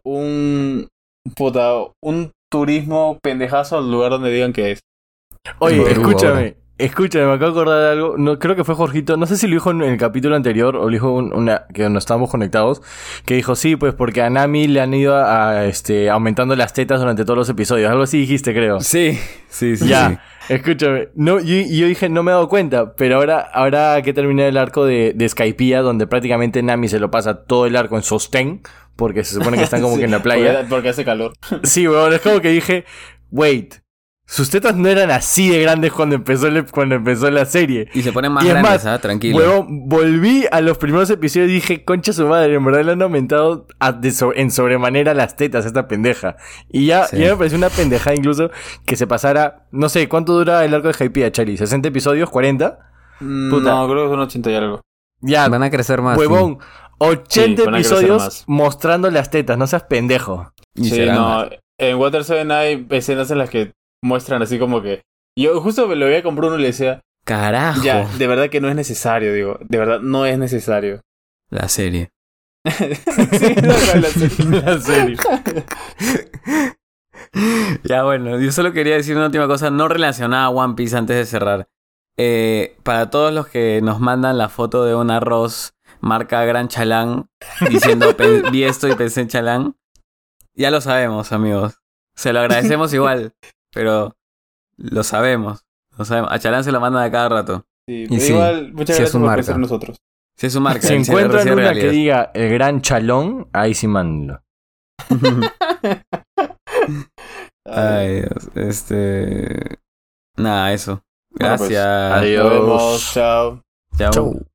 un turismo pendejazo al lugar donde digan que es. Oye, Perú escúchame, me acabo de acordar de algo. No, creo que fue Jorgito, no sé si lo dijo en el capítulo anterior o lo dijo que no estábamos conectados, que dijo sí, pues porque a Nami le han ido aumentando las tetas durante todos los episodios. Algo así dijiste, creo. Sí. Ya, escúchame. No, yo dije, no me he dado cuenta, pero ahora que terminé el arco de Skypiea, donde prácticamente Nami se lo pasa todo el arco en sostén, porque se supone que están como Sí, que en la playa. porque hace calor. Sí, weón, es como que dije, wait, sus tetas no eran así de grandes cuando empezó la serie. Y se ponen más Y es grandes, más, tranquilo. Huevón, volví a los primeros episodios y dije, concha su madre, en verdad le han aumentado en sobremanera las tetas a esta pendeja. Y ya me pareció una pendeja incluso que se pasara, no sé, ¿cuánto dura el arco de Hypea, Charlie? ¿60 episodios? ¿40? Puta. No, creo que son 80 y algo. Ya, Van a crecer más. huevón, 80 Sí, van a crecer episodios más. mostrando las tetas, no seas pendejo. Y Sí, será no. más. En Water 7 hay escenas en las que muestran así como que... Yo justo me lo veía con Bruno y le decía... Carajo. Ya, de verdad que no es necesario, digo. De verdad, no es necesario. La serie. Sí, La serie. Ya bueno, yo solo quería decir una última cosa no relacionada a One Piece antes de cerrar. Para todos los que nos mandan la foto de un arroz marca Gran Chalán diciendo vi esto y pensé en Chalán, ya lo sabemos, amigos. Se lo agradecemos igual, pero lo sabemos. A Chalán se lo mandan a cada rato. Sí, Y pero sí, igual, muchas sí es gracias su por marca. pensar en nosotros. Si es su marca. Si él se encuentran recibe una que regalías. diga el Gran Chalón, ahí sí mándenlo. Ay, Dios. Nada, eso. Bueno, pues, Gracias. adiós. Nos vemos, chao. Chao. Chau.